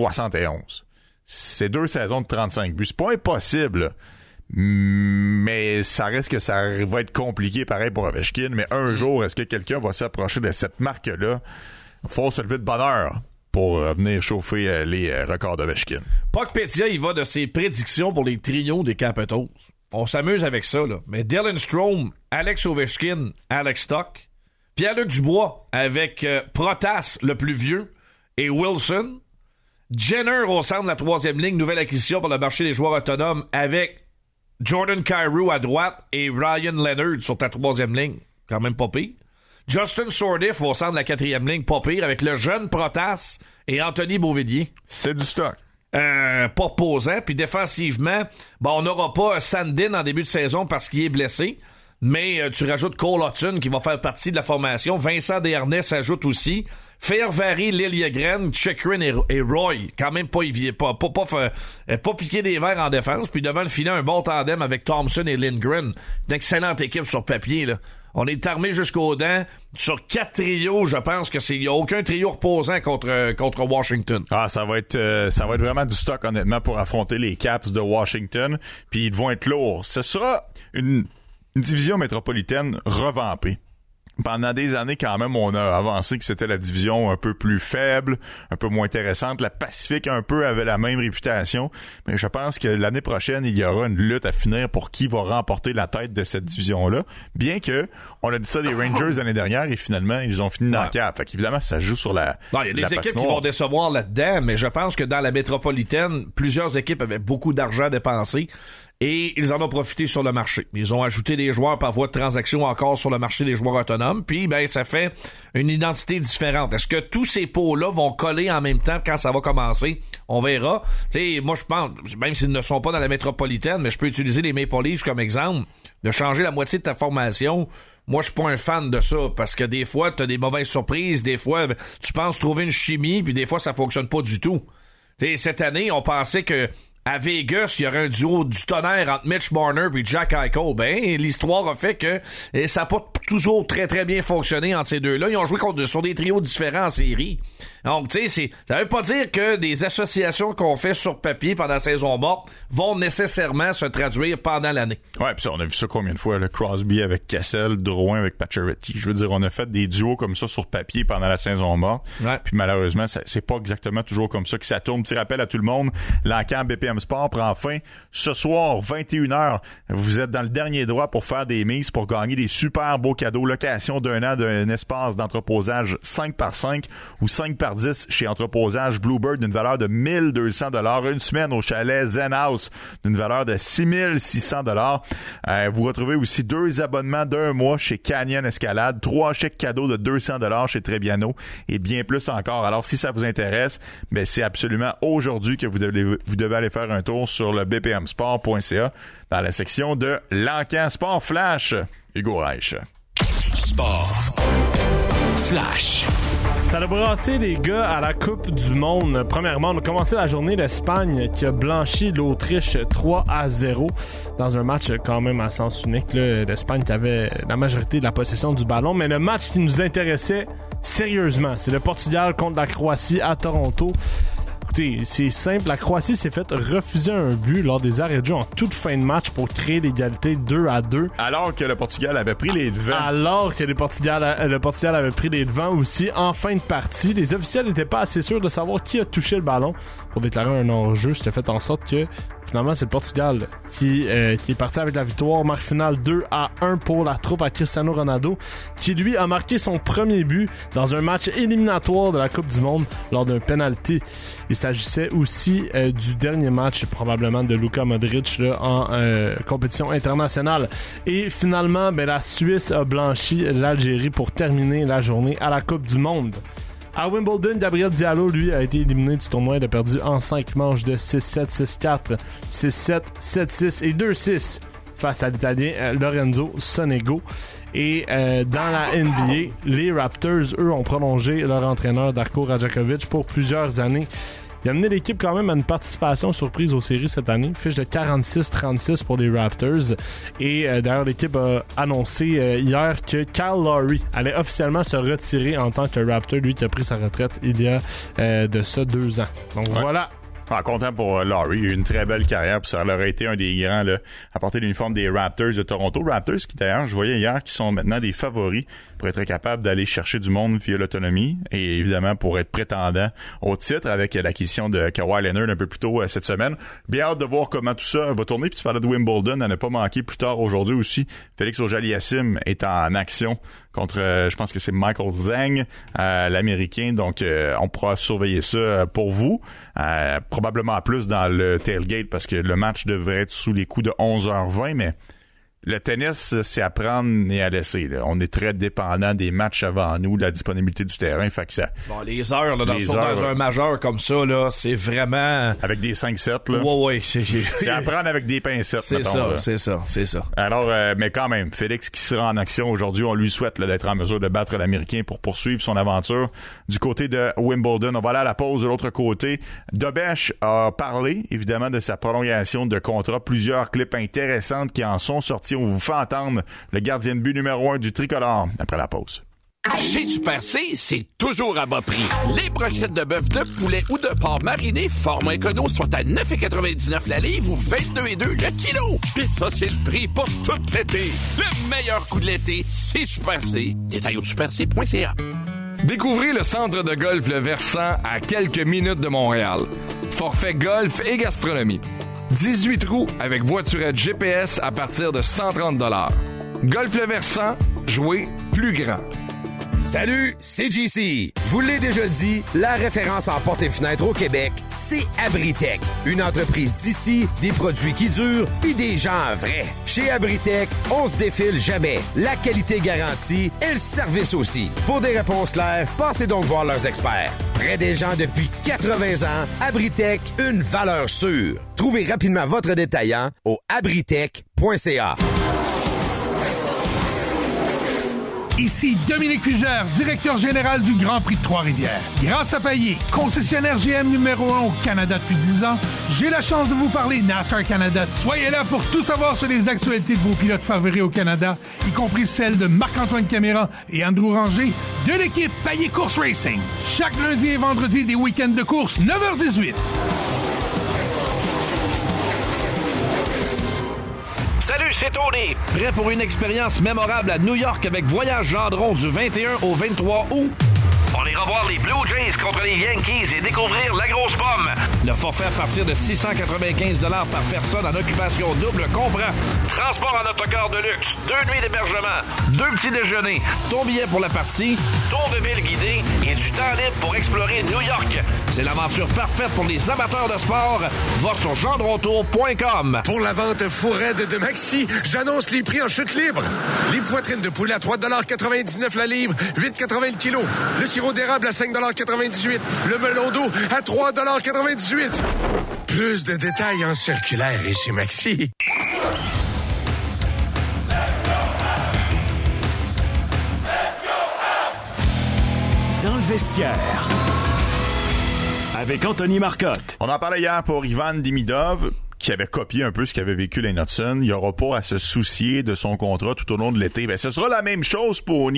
71. C'est 2 saisons de 35 buts. C'est pas impossible, mais ça reste que ça va être compliqué pareil pour Ovechkin. Mais un jour, est-ce que quelqu'un va s'approcher de cette marque-là? Il faut se lever de bonne heure pour venir chauffer les records d'Ovechkin. Puck Pétia, il va de ses prédictions pour les trios des Capitals. On s'amuse avec ça, là. Mais Dylan Strome, Alex Ovechkin, Alex Stock, Pierre-Luc Dubois avec Protas, le plus vieux, et Wilson. Jenner au centre de la 3e ligne, nouvelle acquisition pour le marché des joueurs autonomes avec Jordan Kyrou à droite et Ryan Leonard sur ta 3e ligne. Quand même pas pire. Justin Sourdif au centre de la 4e ligne, pas pire, avec le jeune Protas et Anthony Beauvillier. C'est du stock. Pas posant, puis défensivement, on n'aura pas Sandin en début de saison parce qu'il est blessé, mais tu rajoutes Cole Hudson qui va faire partie de la formation, Vincent Desharnais s'ajoute aussi, Fehervary, Liljegren, Chychrun et Roy, quand même pas piquer des verres en défense, puis devant le filet un bon tandem avec Thompson et Lindgren, une excellente équipe sur papier, là. On est armé jusqu'aux dents. Sur 4 trios, je pense que il y a aucun trio reposant contre Washington. Ah, ça va être vraiment du stock, honnêtement, pour affronter les Caps de Washington. Puis ils vont être lourds. Ce sera une division métropolitaine revampée. Pendant des années, quand même, on a avancé que c'était la division un peu plus faible, un peu moins intéressante. La Pacifique, un peu, avait la même réputation. Mais je pense que l'année prochaine, il y aura une lutte à finir pour qui va remporter la tête de cette division-là. Bien que, on a dit ça des Rangers l'année dernière et finalement, ils ont fini dans le cap. Fait qu'évidemment, ça joue sur la il y a des équipes qui vont décevoir là-dedans, mais je pense que dans la métropolitaine, plusieurs équipes avaient beaucoup d'argent dépensé. Et ils en ont profité sur le marché. Ils ont ajouté des joueurs par voie de transaction encore sur le marché des joueurs autonomes. Puis, ben, ça fait une identité différente. Est-ce que tous ces pots-là vont coller en même temps quand ça va commencer? On verra. Tu sais, moi, je pense, même s'ils ne sont pas dans la métropolitaine, mais je peux utiliser les Maple Leafs comme exemple, de changer la moitié de ta formation. Moi, je suis pas un fan de ça, parce que des fois, t'as des mauvaises surprises, des fois, tu penses trouver une chimie, puis des fois, ça fonctionne pas du tout. Tu sais, cette année, on pensait que à Vegas, il y aurait un duo du tonnerre entre Mitch Marner et Jack Eichel. Ben, l'histoire a fait que ça n'a pas toujours très très bien fonctionné entre ces deux-là. Ils ont joué sur des trios différents en série. Donc, tu sais, ça veut pas dire que des associations qu'on fait sur papier pendant la saison morte vont nécessairement se traduire pendant l'année. Ouais, pis ça, on a vu ça combien de fois, le Crosby avec Kessel, Drouin avec Pacioretty. Je veux dire, on a fait des duos comme ça sur papier pendant la saison morte. Ouais. Puis malheureusement, c'est pas exactement toujours comme ça que ça tourne. Petit rappel à tout le monde, l'encan BPM Sport prend fin ce soir, 21h. Vous êtes dans le dernier droit pour faire des mises pour gagner des super beaux cadeaux. Location d'un an d'un espace d'entreposage 5x5 ou 5x10 chez Entreposage Bluebird d'une valeur de 1200 $. Une semaine au chalet Zen House d'une valeur de 6600 $. Vous retrouvez aussi 2 abonnements d'un mois chez Canyon Escalade, 3 chèques cadeaux de 200 $ chez Trebbiano et bien plus encore. Alors, si ça vous intéresse, ben c'est absolument aujourd'hui que vous devez aller faire un tour sur le bpmsport.ca dans la section de l'encan Sport Flash. Hugo Reich. Sport Flash. Ça a brassé les gars à la Coupe du Monde. Premièrement, on a commencé la journée l'Espagne qui a blanchi l'Autriche 3-0 dans un match quand même à sens unique. Là, l'Espagne qui avait la majorité de la possession du ballon, mais le match qui nous intéressait sérieusement, c'est le Portugal contre la Croatie à Toronto. Écoutez, c'est simple, la Croatie s'est fait refuser un but lors des arrêts de jeu en toute fin de match pour créer l'égalité 2-2. Alors que le Portugal avait pris les devants. Alors que le Portugal avait pris les devants aussi en fin de partie. Les officiels n'étaient pas assez sûrs de savoir qui a touché le ballon pour déclarer un hors-jeu, ce qui a fait en sorte que finalement, c'est le Portugal qui est parti avec la victoire. Marque finale 2-1 pour la troupe à Cristiano Ronaldo, qui lui a marqué son premier but dans un match éliminatoire de la Coupe du Monde lors d'un penalty. Il s'agissait aussi du dernier match probablement de Luka Modric là, en compétition internationale. Et finalement, ben, la Suisse a blanchi l'Algérie pour terminer la journée à la Coupe du Monde. À Wimbledon, Gabriel Diallo, lui, a été éliminé du tournoi. Il a perdu en 5 manches de 6-7, 6-4, 6-7, 7-6 et 2-6 face à l'Italien Lorenzo Sonego. Et dans la NBA, les Raptors, eux, ont prolongé leur entraîneur Darko Rajakovic pour plusieurs années. Il a mené l'équipe quand même à une participation surprise aux séries cette année. Fiche de 46-36 pour les Raptors. Et d'ailleurs, l'équipe a annoncé hier que Kyle Lowry allait officiellement se retirer en tant que Raptor, lui qui a pris sa retraite il y a de ça 2 ans. Donc voilà. Content pour Lowry, il a eu une très belle carrière, puis ça aurait été un des grands là, à porter l'uniforme des Raptors de Toronto. Raptors qui d'ailleurs, je voyais hier, qui sont maintenant des favoris pour être capables d'aller chercher du monde via l'autonomie et évidemment pour être prétendants au titre avec l'acquisition de Kawhi Leonard un peu plus tôt cette semaine. Bien hâte de voir comment tout ça va tourner. Puis tu parlais de Wimbledon, à ne pas manquer plus tard aujourd'hui aussi. Félix Auger-Aliassime est en action contre, je pense que c'est Michael Zhang, l'Américain. Donc, on pourra surveiller ça pour vous. Probablement plus dans le tailgate parce que le match devrait être sous les coups de 11h20, mais le tennis, c'est à prendre et à laisser. Là. On est très dépendant des matchs avant nous, de la disponibilité du terrain. Fait que ça, bon, les heures, là, dans un majeur comme ça, là, c'est vraiment... Avec des 5-7, là. Ouais. C'est à prendre avec des pincettes, c'est mettons, ça, c'est ça. Alors, mais quand même, Félix qui sera en action aujourd'hui, on lui souhaite là, d'être en mesure de battre l'Américain pour poursuivre son aventure du côté de Wimbledon. On va aller à la pause de l'autre côté. Dobèche a parlé, évidemment, de sa prolongation de contrat. Plusieurs clips intéressantes qui en sont sortis. On vous fait entendre le gardien de but numéro 1 du tricolore après la pause. Chez Super C, c'est toujours à bas prix. Les brochettes de bœuf, de poulet ou de porc mariné, format écono, sont à 9,99 la livre ou 22,2 le kilo. Pis ça, c'est le prix pour tout l'été. Le meilleur coup de l'été, c'est Super C. Détail au superc.ca. Découvrez le centre de golf Le Versant à quelques minutes de Montréal. Forfait golf et gastronomie. 18 trous avec voiturette GPS à partir de 130 $. Golf Le Versant, jouez plus grand. Salut, c'est JC. Je vous l'ai déjà dit, la référence en portes et fenêtres au Québec, c'est Abritech. Une entreprise d'ici, des produits qui durent, puis des gens vrais. Chez Abritech, on se défile jamais. La qualité garantie et le service aussi. Pour des réponses claires, passez donc voir leurs experts. Près des gens depuis 80 ans, Abritech, une valeur sûre. Trouvez rapidement votre détaillant au abritech.ca. Ici Dominique Fugère, directeur général du Grand Prix de Trois-Rivières. Grâce à Payet, concessionnaire GM numéro 1 au Canada depuis 10 ans, j'ai la chance de vous parler NASCAR Canada. Soyez là pour tout savoir sur les actualités de vos pilotes favoris au Canada, y compris celles de Marc-Antoine Caméra et Andrew Ranger de l'équipe Payet Course Racing. Chaque lundi et vendredi des week-ends de course, 9h18. Salut, c'est Tony. Prêt pour une expérience mémorable à New York avec Voyage Gendron du 21 au 23 août? On ira voir les Blue Jays contre les Yankees et découvrir la grosse pomme. Le forfait à partir de 695 $ par personne en occupation double comprend transport en autocar de luxe, 2 nuits d'hébergement, 2 petits déjeuners, ton billet pour la partie, tour de ville guidé et du temps libre pour explorer New York. C'est l'aventure parfaite pour les amateurs de sport. Va sur gendrontour.com. Pour la vente fourraide de Maxi, j'annonce les prix en chute libre. Les poitrines de poulet à 3,99 la livre, 8,80 le kilo. Le sirop d'érable à 5,98 $. Le melon d'eau à 3,98 $. Plus de détails en circulaire et chez Maxi. Dans le vestiaire. Avec Anthony Marcotte. On en parlait hier pour Ivan Demidov, qui avait copié un peu ce qu'avait vécu Lane Hudson. Il n'aura pas à se soucier de son contrat tout au long de l'été. Ben, ce sera la même chose pour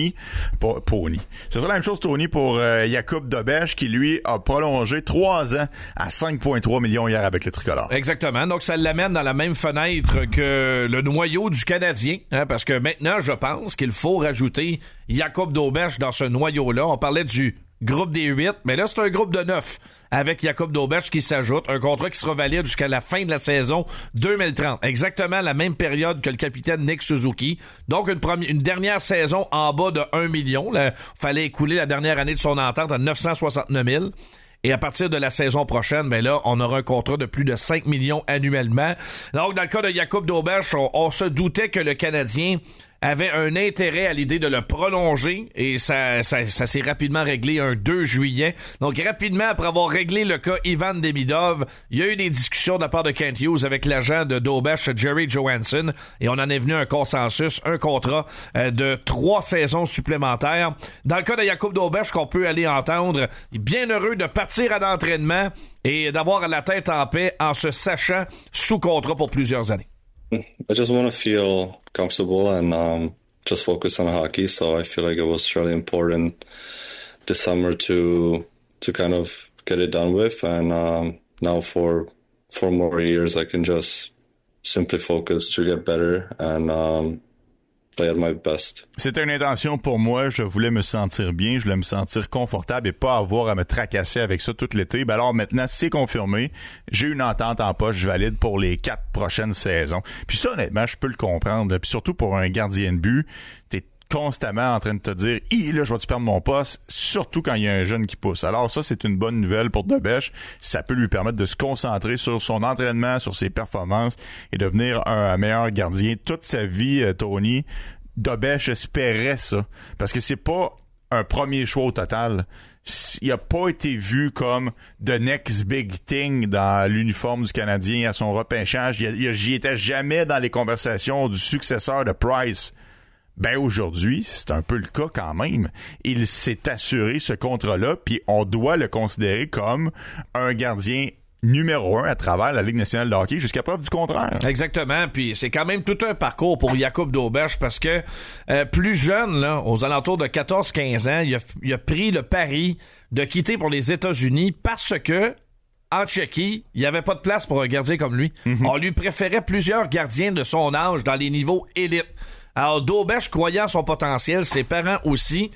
Ce sera la même chose, Tony, pour Jakub Dobeš, qui, lui, a prolongé 3 ans à 5,3 millions hier avec le Tricolore. Exactement. Donc, ça l'amène dans la même fenêtre que le noyau du Canadien, hein, parce que maintenant, je pense qu'il faut rajouter Jakub Dobeš dans ce noyau-là. On parlait du groupe des 8, mais là, c'est un groupe de 9 avec Jakub Dobeš qui s'ajoute. Un contrat qui sera valide jusqu'à la fin de la saison 2030. Exactement la même période que le capitaine Nick Suzuki. Donc, une dernière saison en bas de 1 million. Il fallait écouler la dernière année de son entente à 969 000. Et à partir de la saison prochaine, ben là, on aura un contrat de plus de 5 millions annuellement. Donc, dans le cas de Jakub Dobeš, on se doutait que le Canadien avait un intérêt à l'idée de le prolonger et ça s'est rapidement réglé un 2 juillet. Donc, rapidement, après avoir réglé le cas Ivan Demidov, il y a eu des discussions de la part de Kent Hughes avec l'agent de Dobeš, Jerry Johansson, et on en est venu à un consensus, un contrat de 3 saisons supplémentaires. Dans le cas de Jakub Dobeš, qu'on peut aller entendre, il est bien heureux de partir à l'entraînement et d'avoir la tête en paix en se sachant sous contrat pour plusieurs années. I just want to feel comfortable and just focus on hockey. So I feel like it was really important this summer to kind of get it done with. And now for 4 more years, I can just simply focus to get better and play at my best. C'était une intention pour moi. Je voulais me sentir bien, je voulais me sentir confortable et pas avoir à me tracasser avec ça tout l'été. Ben alors maintenant, c'est confirmé. J'ai une entente en poche valide pour les 4 prochaines saisons. Puis ça, honnêtement, je peux le comprendre. Puis surtout pour un gardien de but, t'es constamment en train de te dire « là, je vais-tu perdre mon poste? » Surtout quand il y a un jeune qui pousse. Alors ça, c'est une bonne nouvelle pour Dobeš. Ça peut lui permettre de se concentrer sur son entraînement, sur ses performances et devenir un meilleur gardien. Toute sa vie, Tony, Dobeš espérait ça. Parce que c'est pas un premier choix au total. Il a pas été vu comme the next big thing dans l'uniforme du Canadien à son repêchage. J'y étais jamais dans les conversations du successeur de Price. Ben aujourd'hui, c'est un peu le cas quand même. Il s'est assuré ce contrat-là, puis on doit le considérer comme un gardien numéro 1 à travers la Ligue nationale de hockey jusqu'à preuve du contraire. Exactement, puis c'est quand même tout un parcours pour Jakub Dobeš parce que plus jeune, là, aux alentours de 14-15 ans, il a pris le pari de quitter pour les États-Unis parce que en Tchéquie, il n'y avait pas de place pour un gardien comme lui. Mm-hmm. On lui préférait plusieurs gardiens de son âge dans les niveaux élites. Alors Dobeš croyait en son potentiel, ses parents aussi.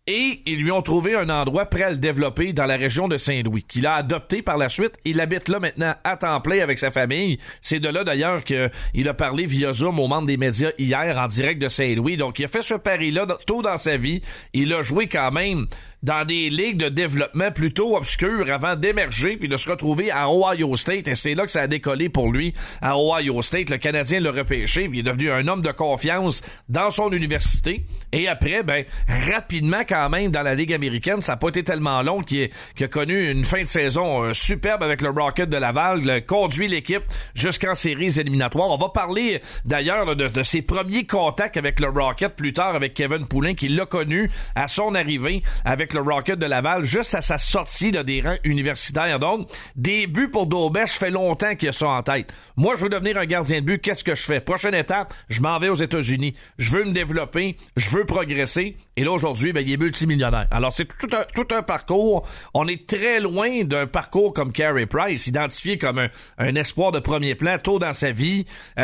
Et ils lui ont trouvé un endroit prêt à le développer dans la région de Saint-Louis, qu'il a adopté par la suite. Il habite là maintenant à temps plein avec sa famille. C'est de là d'ailleurs qu'il a parlé via Zoom aux membres des médias hier en direct de Saint-Louis. Donc il a fait ce pari-là tôt dans sa vie. Il a joué quand même dans des ligues de développement plutôt obscures avant d'émerger puis de se retrouver à Ohio State. Et c'est là que ça a décollé pour lui à Ohio State. Le Canadien l'a repêché puis il est devenu un homme de confiance dans son université. Et après, rapidement quand même dans la Ligue américaine, ça n'a pas été tellement long qu'il a connu une fin de saison superbe avec le Rocket de Laval, conduit l'équipe jusqu'en séries éliminatoires. On va parler d'ailleurs de ses premiers contacts avec le Rocket plus tard avec Kevin Poulin qui l'a connu à son arrivée avec le Rocket de Laval, juste à sa sortie des rangs universitaires. Donc, des buts pour Daubèche, fait longtemps qu'il a ça en tête. Moi, je veux devenir un gardien de but, qu'est-ce que je fais? Prochaine étape, je m'en vais aux États-Unis. Je veux me développer, je veux progresser. Et là, aujourd'hui, il est multimillionnaire. Alors, c'est tout un parcours. On est très loin d'un parcours comme Carey Price, identifié comme un espoir de premier plan tôt dans sa vie,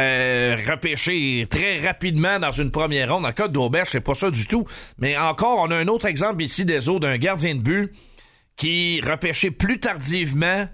repêché très rapidement dans une première ronde. Dans le cas de Daubèche, c'est pas ça du tout. Mais encore, on a un autre exemple ici des autres d'un gardien de but qui repêché plus tardivement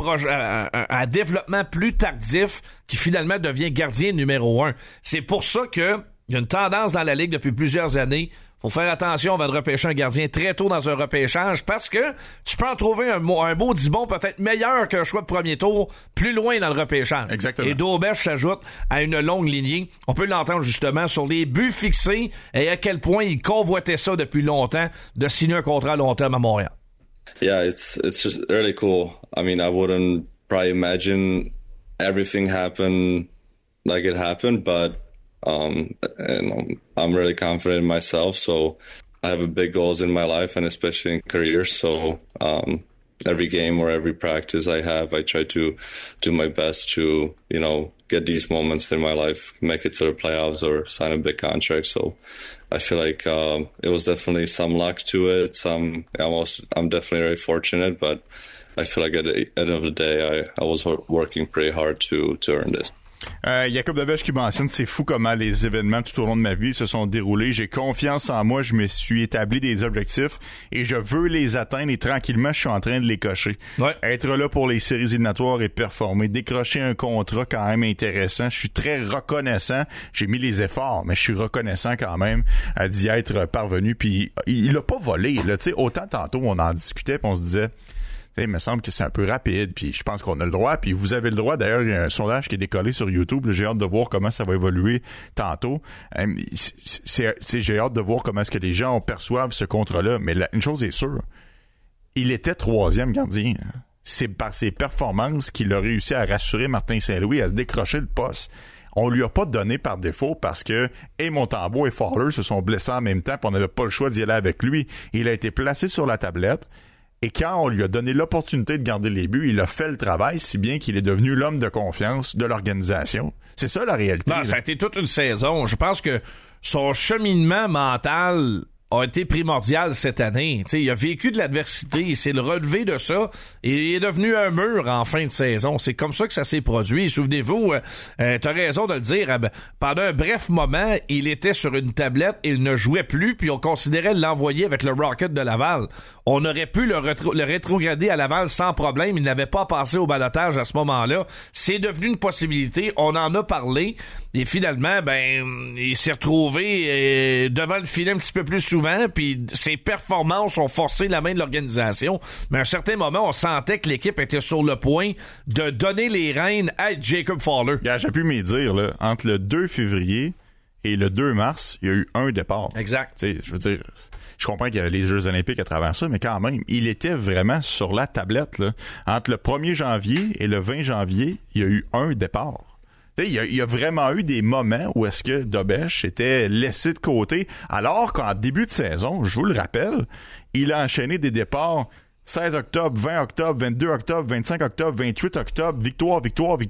à développement plus tardif qui finalement devient gardien numéro 1. C'est pour ça que il y a une tendance dans la Ligue depuis plusieurs années. Faut faire attention avant de repêcher un gardien très tôt dans un repêchage parce que tu peux en trouver un maudit bon peut-être meilleur qu'un choix de premier tour plus loin dans le repêchage. Exactement. Et Daubèche s'ajoute à une longue lignée. On peut l'entendre justement sur les buts fixés et à quel point il convoitait ça depuis longtemps de signer un contrat à long terme à Montréal. Yeah, it's just really cool. I mean, I wouldn't probably imagine everything happen like it happened, but and I'm really confident in myself. So I have big goals in my life and especially in career. So every game or every practice I try to do my best to, get these moments in my life, make it to the playoffs or sign a big contract. So I feel like it was definitely some luck to it. I'm definitely very fortunate, but I feel like at the end of the day, I was working pretty hard to earn this. Jacob Dabesh qui mentionne, c'est fou comment les événements tout au long de ma vie se sont déroulés. J'ai confiance en moi, je me suis établi des objectifs et je veux les atteindre et tranquillement, je suis en train de les cocher. Ouais. Être là pour les séries éliminatoires et performer, décrocher un contrat quand même intéressant. Je suis très reconnaissant. J'ai mis les efforts, mais je suis reconnaissant quand même d'y être parvenu. Puis il a pas volé. Là, tu sais, autant tantôt on en discutait, puis on se disait. Il me semble que c'est un peu rapide, puis je pense qu'on a le droit, puis vous avez le droit. D'ailleurs, il y a un sondage qui est décollé sur YouTube. Là, j'ai hâte de voir comment ça va évoluer tantôt. J'ai hâte de voir comment est-ce que les gens perçoivent ce contrat-là. Mais une chose est sûre, il était 3e gardien. C'est par ses performances qu'il a réussi à rassurer Martin Saint-Louis à décrocher le poste. On lui a pas donné par défaut parce que Montembeault et Fowler se sont blessés en même temps, puis on n'avait pas le choix d'y aller avec lui. Il a été placé sur la tablette. Et quand on lui a donné l'opportunité de garder les buts, il a fait le travail, si bien qu'il est devenu l'homme de confiance de l'organisation. C'est ça la réalité. Non, ça a été toute une saison. Je pense que son cheminement mental a été primordial cette année. T'sais, il a vécu de l'adversité, il s'est relevé de ça et il est devenu un mur en fin de saison. C'est comme ça que ça s'est produit. Souvenez-vous, t'as raison de le dire, pendant un bref moment, il était sur une tablette, il ne jouait plus, puis on considérait l'envoyer avec le Rocket de Laval. On aurait pu le rétrograder à Laval sans problème. Il n'avait pas passé au ballottage à ce moment-là. C'est devenu une possibilité. On en a parlé. Et finalement, il s'est retrouvé devant le filet un petit peu plus souvent. Puis ses performances ont forcé la main de l'organisation. Mais à un certain moment, on sentait que l'équipe était sur le point de donner les rênes à Jacob Fowler. J'ai pu me dire, là, entre le 2 février et le 2 mars, il y a eu un départ. Exact. T'sais, je veux dire... Je comprends qu'il y avait les Jeux olympiques à travers ça, mais quand même, il était vraiment sur la tablette. Là. Entre le 1er janvier et le 20 janvier, il y a eu un départ. Il y a vraiment eu des moments où est-ce que Dabesh était laissé de côté, alors qu'en début de saison, je vous le rappelle, il a enchaîné des départs 16 octobre, 20 octobre, 22 octobre, 25 octobre, 28 octobre, victoire.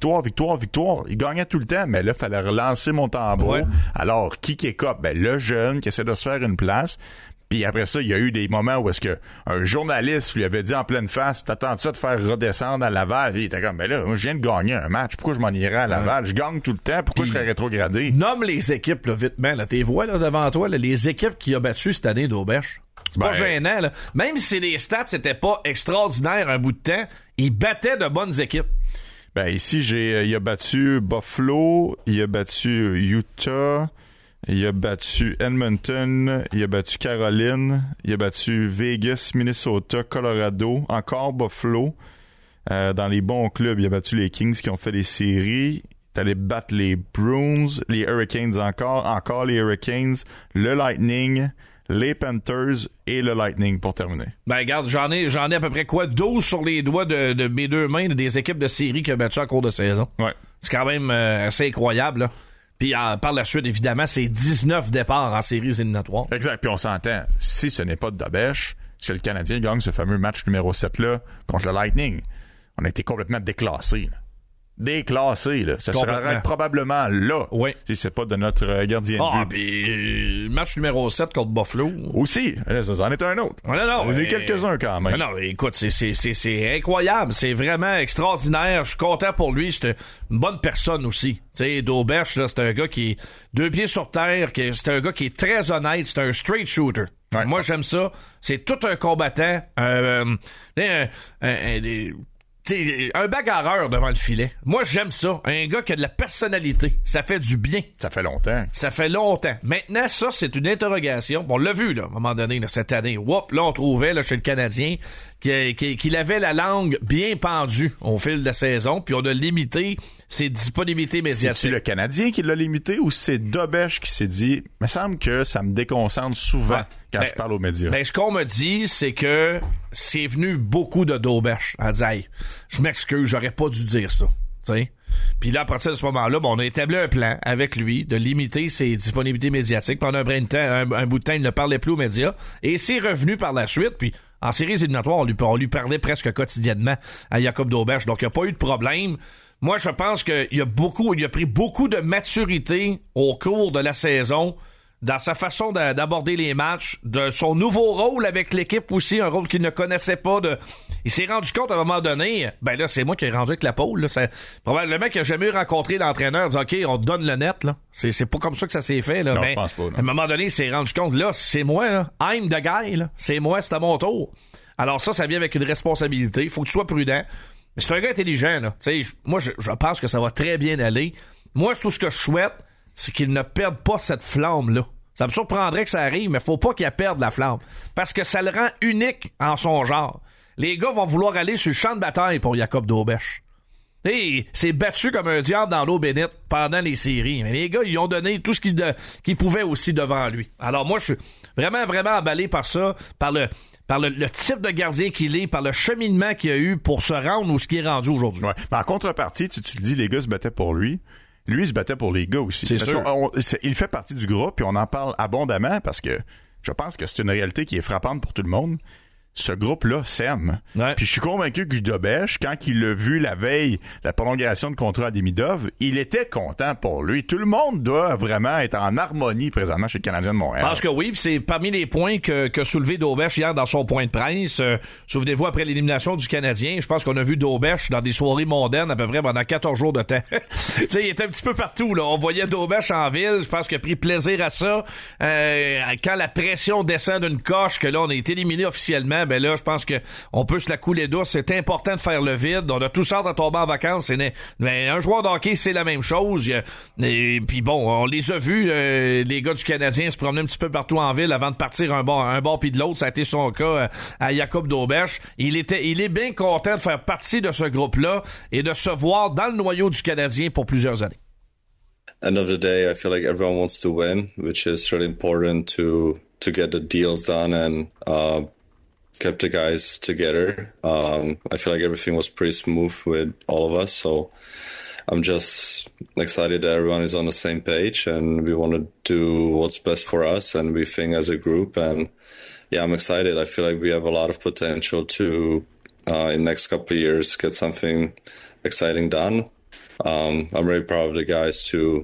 Il gagnait tout le temps, mais là, il fallait relancer Montembeault. Ouais. Alors, qui écope? Le jeune qui essaie de se faire une place. Puis après ça, il y a eu des moments où est-ce que un journaliste lui avait dit en pleine face, t'attends ça de faire redescendre à Laval? Et il était comme, là, moi, je viens de gagner un match. Pourquoi je m'en irais à Laval? Je gagne tout le temps. Pourquoi je serais rétrogradé? Nomme les équipes, là, vite, là. T'es vois, là, devant toi, là, les équipes qui a battu cette année d'Auberge. C'est pas gênant, là. Même si les stats c'était pas extraordinaires un bout de temps, il battait de bonnes équipes. Ben ici, il a battu Buffalo, il a battu Utah, il a battu Edmonton, il a battu Caroline, il a battu Vegas, Minnesota, Colorado, encore Buffalo. Dans les bons clubs, il a battu les Kings qui ont fait les séries. Il est allé battre les Bruins, les Hurricanes encore les Hurricanes, le Lightning, les Panthers et le Lightning pour terminer. Ben regarde, j'en ai à peu près 12 sur les doigts de mes deux mains des équipes de série qu'il a battu en cours de saison. Ouais. C'est quand même assez incroyable, là. Puis par la suite, évidemment, c'est 19 départs en séries éliminatoires. Exact, puis on s'entend, si ce n'est pas de Dobèche, si le Canadien gagne ce fameux match numéro 7-là contre le Lightning, on a été complètement déclassés, là. Déclassé, là. Ça serait probablement là. Oui. Si c'est pas de notre gardien de but. Puis match numéro 7 contre Buffalo. Aussi. Ça en est un autre. Non, il y en a quelques-uns quand même. Non, écoute, c'est incroyable. C'est vraiment extraordinaire. Je suis content pour lui. C'est une bonne personne aussi. Tu sais, Dobèche, là, c'est un gars qui est 2 pieds sur terre. C'est un gars qui est très honnête. C'est un straight shooter. Ouais. Moi, j'aime ça. C'est tout un combattant. Un bagarreur devant le filet. Moi, j'aime ça. Un gars qui a de la personnalité. Ça fait du bien. Ça fait longtemps. Ça fait longtemps. Maintenant, ça, c'est une interrogation. Bon, on l'a vu, là, à un moment donné, là, cette année. Whoop, là, on trouvait, là, chez le Canadien, qu'il avait la langue bien pendue au fil de la saison, puis on a limité ses disponibilités médiatiques. C'est-tu le Canadien qui l'a limité ou c'est Dobèche qui s'est dit, me semble que ça me déconcentre souvent quand je parle aux médias? Ben, ce qu'on me dit, c'est que c'est venu beaucoup de Dobèche à dire, hey, je m'excuse, j'aurais pas dû dire ça. T'sais? Puis là, à partir de ce moment-là, on a établi un plan avec lui de limiter ses disponibilités médiatiques. Pendant un bout de temps, il ne parlait plus aux médias. Et c'est revenu par la suite, puis en séries éliminatoires, on lui parlait presque quotidiennement à Jacob Dobèche. Donc, il n'y a pas eu de problème. Moi, je pense qu'il a pris beaucoup de maturité au cours de la saison dans sa façon d'aborder les matchs, de son nouveau rôle avec l'équipe aussi, un rôle qu'il ne connaissait pas. Il s'est rendu compte à un moment donné, ben là, c'est moi qui ai rendu avec la pôle. Là, probablement qu'il n'a jamais rencontré l'entraîneur, dit OK, on te donne le net. Là. C'est pas comme ça que ça s'est fait. Là. Non, je pense pas. Non. À un moment donné, il s'est rendu compte, là, c'est moi, là. I'm the guy, là. C'est moi, c'est à mon tour. Alors ça vient avec une responsabilité. Il faut que tu sois prudent. Mais c'est un gars intelligent, là. Moi, je pense que ça va très bien aller. Moi, tout ce que je souhaite, c'est qu'il ne perde pas cette flamme-là. Ça me surprendrait que ça arrive, mais faut pas qu'il perde la flamme. Parce que ça le rend unique en son genre. Les gars vont vouloir aller sur le champ de bataille pour Jacob Dobèche. Il s'est battu comme un diable dans l'eau bénite pendant les séries. Mais les gars, ils ont donné tout ce qu'ils pouvaient aussi devant lui. Alors moi, je suis vraiment, vraiment emballé par ça, par le type de gardien qu'il est, par le cheminement qu'il a eu pour se rendre où ce qui est rendu aujourd'hui. Ouais. Mais en contrepartie, tu le dis, les gars se battaient pour lui. Lui, il se battait pour les gars aussi. C'est sûr. Il fait partie du groupe, puis on en parle abondamment parce que je pense que c'est une réalité qui est frappante pour tout le monde. Ce groupe-là s'aime. Ouais. Puis je suis convaincu que Dobèche, quand il a vu la veille la prolongation de contrat à Demidov, il était content pour lui. Tout le monde doit vraiment être en harmonie présentement chez le Canadien de Montréal. Je pense que oui, puis c'est parmi les points que soulevé Dobèche hier dans son point de presse. Souvenez-vous, après l'élimination du Canadien, je pense qu'on a vu Dobèche dans des soirées mondaines à peu près pendant 14 jours de temps. Tu sais, il était un petit peu partout, là. On voyait Dobèche en ville. Je pense qu'il a pris plaisir à ça. Quand la pression descend d'une coche, que là, on est éliminé officiellement, ben là, je pense que on peut se la couler douce. C'est important de faire le vide. On a tous hâte à tomber en vacances. Mais un joueur de hockey, c'est la même chose. Et puis bon, on les a vus, les gars du Canadien se promener un petit peu partout en ville avant de partir un bord puis de l'autre. Ça a été son cas à Jacob Dobèche. Il est bien content de faire partie de ce groupe-là et de se voir dans le noyau du Canadien pour plusieurs années. End of the day, I feel like everyone wants to win, which is really important to get the deals done and kept the guys together. I feel like everything was pretty smooth with all of us, so I'm just excited that everyone is on the same page and we want to do what's best for us and we think as a group. And yeah, I'm excited. I feel like we have a lot of potential to, in the next couple of years, get something exciting done. I'm really proud of the guys to,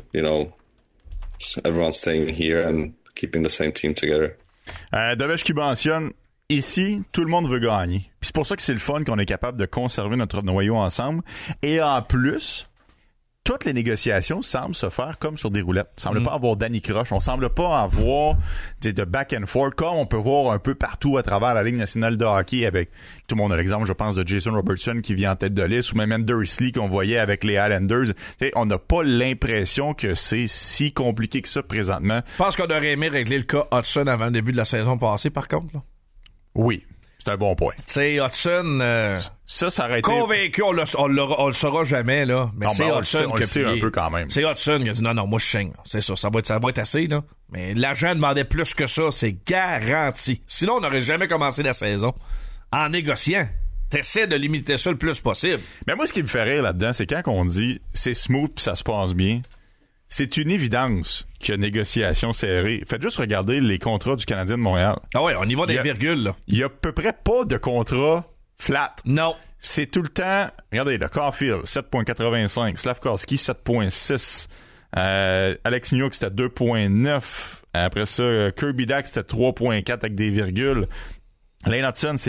everyone staying here and keeping the same team together. Dobèche qui mentionne ici, tout le monde veut gagner. Puis c'est pour ça que c'est le fun qu'on est capable de conserver notre noyau ensemble. Et en plus, toutes les négociations semblent se faire comme sur des roulettes. Il semble pas avoir Danny Croche. On semble pas avoir de back and forth comme on peut voir un peu partout à travers la Ligue nationale de hockey avec, tout le monde a l'exemple, je pense, de Jason Robertson qui vient en tête de liste ou même Anders Lee qu'on voyait avec les Islanders. T'sais, on n'a pas l'impression que c'est si compliqué que ça présentement. Je pense qu'on aurait aimé régler le cas Hudson avant le début de la saison passée, par contre. Là. Oui. C'est un bon point. Tu sais, Hudson, ça aurait été... Convaincu, on le saura jamais, là. Mais non, c'est Hudson on le sait un peu quand même. C'est Hudson qui a dit non, moi je saigne. C'est ça va être assez, là. Mais l'agent demandait plus que ça, c'est garanti. Sinon, on n'aurait jamais commencé la saison en négociant. T'essaies de limiter ça le plus possible. Mais moi, ce qui me fait rire là-dedans, c'est quand on dit c'est smooth puis ça se passe bien. C'est une évidence qu'il y a négociation serrée. Faites juste regarder les contrats du Canadien de Montréal. Ah ouais, on y va des virgules, là. Il y a à peu près pas de contrat flat. Non. C'est tout le temps... Regardez, le Caulfield, 7.85. Slavkovski, 7.6. Alex Newhook, c'était 2.9. Après ça, Kirby Dack, c'était 3.4 avec des virgules. Lane Hudson, c'est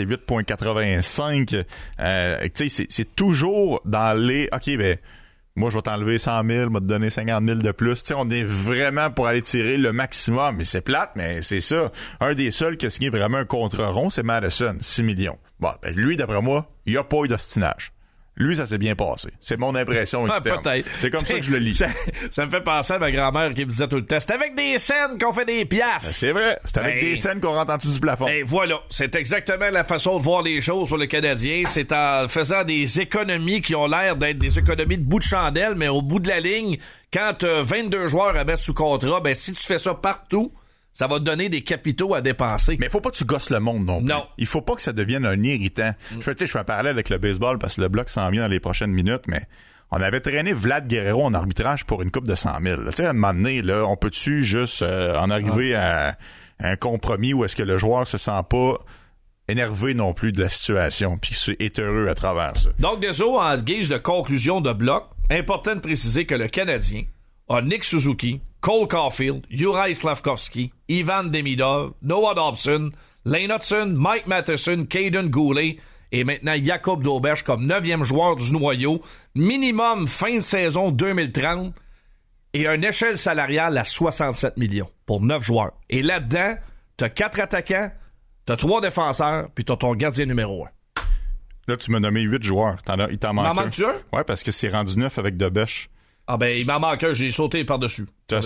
8.85. Tu sais, c'est toujours dans les... OK, ben... Moi, je vais t'enlever 100 000, je vais te donner 50 000 de plus. Tu sais, on est vraiment pour aller tirer le maximum. Mais c'est plate, mais c'est ça. Un des seuls qui a signé vraiment un contrat rond, c'est Madison, 6 millions. Bon, ben lui, d'après moi, il n'y a pas eu d'ostinage. Lui, ça s'est bien passé. C'est mon impression externe. Peut-être. C'est comme ça que je le lis. Ça me fait penser à ma grand-mère qui me disait tout le temps, c'est avec des scènes qu'on fait des piastres. C'est vrai. C'est avec des scènes qu'on rentre en dessous du plafond. Et voilà. C'est exactement la façon de voir les choses pour le Canadien. C'est en faisant des économies qui ont l'air d'être des économies de bout de chandelle, mais au bout de la ligne, quand tu as 22 joueurs à mettre sous contrat, ben si tu fais ça partout, ça va te donner des capitaux à dépenser. Mais faut pas que tu gosses le monde non plus. Non. Il faut pas que ça devienne un irritant. Je fais un parallèle avec le baseball parce que le bloc s'en vient dans les prochaines minutes, mais on avait traîné Vlad Guerrero en arbitrage pour une coupe de 100 000. Tu sais, à un moment donné, là, on peut-tu juste en arriver à un compromis où est-ce que le joueur se sent pas énervé non plus de la situation puis est heureux à travers ça. Donc, désolé, en guise de conclusion de bloc, important de préciser que le Canadien a Nick Suzuki, Cole Caulfield, Juraj Slavkovski, Ivan Demidov, Noah Dobson, Lane Hudson, Mike Matheson, Caden Goulet et maintenant Jacob Dauberge comme 9e joueur du noyau. Minimum fin de saison 2030 et une échelle salariale à 67 millions pour 9 joueurs. Et là-dedans, t'as 4 attaquants, t'as 3 défenseurs puis t'as ton gardien numéro 1. Là, tu m'as nommé 8 joueurs. Il t'en manque un. M'en manques-tu un? Ouais, parce que c'est rendu 9 avec Dobech. Ah ben, il m'en manque un, j'ai sauté par-dessus.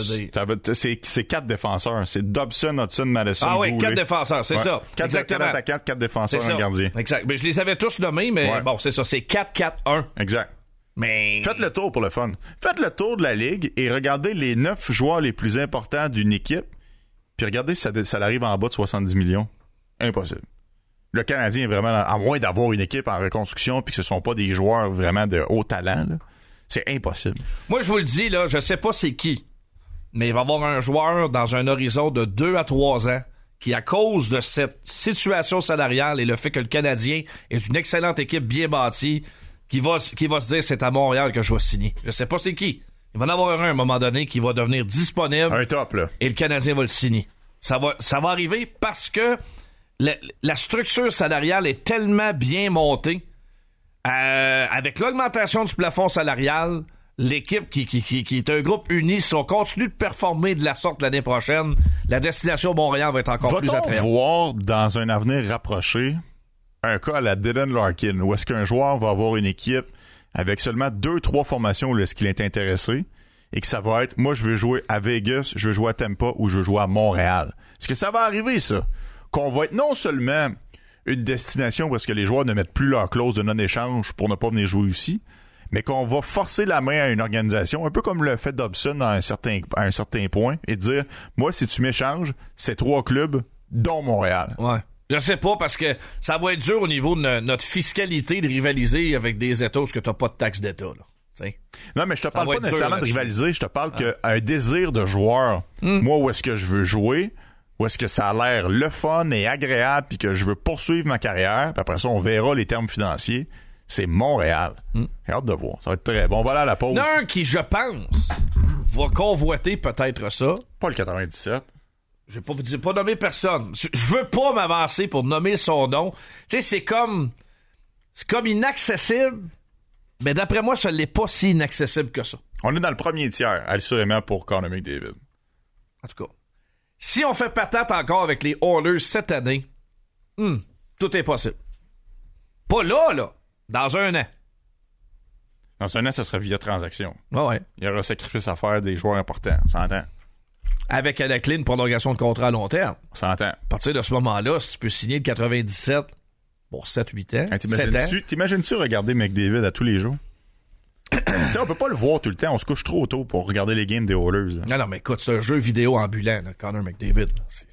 C'est 4 défenseurs. C'est Dobson, Hudson, Madison, Ah oui, Goulet. 4 défenseurs, c'est ça. 4 attaquants, 4 défenseurs, un gardien. Exact. Mais je les avais tous nommés, mais bon, c'est ça. C'est 4-4-1. Exact. Mais... Faites le tour pour le fun. Faites le tour de la Ligue et regardez les 9 joueurs les plus importants d'une équipe, puis regardez si ça arrive en bas de 70 millions. Impossible. Le Canadien est vraiment, à moins d'avoir une équipe en reconstruction puis que ce sont pas des joueurs vraiment de haut talent, là, c'est impossible. Moi, je vous le dis, là, je sais pas c'est qui, mais il va y avoir un joueur dans un horizon de 2 à 3 ans qui, à cause de cette situation salariale et le fait que le Canadien est une excellente équipe bien bâtie, qui va se dire c'est à Montréal que je vais signer. Je sais pas c'est qui. Il va en avoir un à un moment donné qui va devenir disponible. Un top, là. Et le Canadien va le signer. Ça va arriver parce que la structure salariale est tellement bien montée. Avec l'augmentation du plafond salarial, l'équipe qui est un groupe uni, si on continue de performer de la sorte l'année prochaine, la destination Montréal va être encore plus attrayante. Va-t-on voir dans un avenir rapproché un cas à la Dylan Larkin où est-ce qu'un joueur va avoir une équipe avec seulement 2-3 formations où est-ce qu'il est intéressé et que ça va être, moi je veux jouer à Vegas, je veux jouer à Tampa ou je veux jouer à Montréal. Est-ce que ça va arriver ça? Qu'on va être non seulement une destination parce que les joueurs ne mettent plus leur clause de non-échange pour ne pas venir jouer ici, mais qu'on va forcer la main à une organisation, un peu comme le fait Dobson à un certain point, et dire, moi, si tu m'échanges, c'est 3 clubs, dont Montréal. Ouais. Je sais pas, parce que ça va être dur au niveau de notre fiscalité de rivaliser avec des États où tu n'as pas de taxe d'État, là. T'sais. Non, mais je te parle pas nécessairement de rivaliser, je te parle qu'un désir de joueur, moi, où est-ce que je veux jouer, où est-ce que ça a l'air le fun et agréable puis que je veux poursuivre ma carrière, puis après ça, on verra les termes financiers, c'est Montréal. J'ai hâte de voir. Ça va être très bon. On va aller à la pause. Un qui, je pense, va convoiter peut-être ça. Pas le 97. Je vais pas nommer personne. Je veux pas m'avancer pour nommer son nom. Tu sais, c'est comme inaccessible, Mais d'après moi, ça l'est pas si inaccessible que ça. On est dans le premier tiers, assurément, pour Connor McDavid. En tout cas, si on fait patate encore avec les Oilers cette année, tout est possible. Pas là. Dans un an. Dans un an, ça serait via transaction. Ouais. Il y aura sacrifice à faire des joueurs importants. On s'entend. Avec à la clé une prolongation de contrat à long terme. On s'entend. À partir de ce moment-là, si tu peux signer le 97 pour 7-8 ans, 7 ans. T'imagines-tu regarder McDavid à tous les jours? On peut pas le voir tout le temps. On se couche trop tôt pour regarder les games des Oilers. Non, mais écoute, c'est un jeu vidéo ambulant, là, Connor McDavid.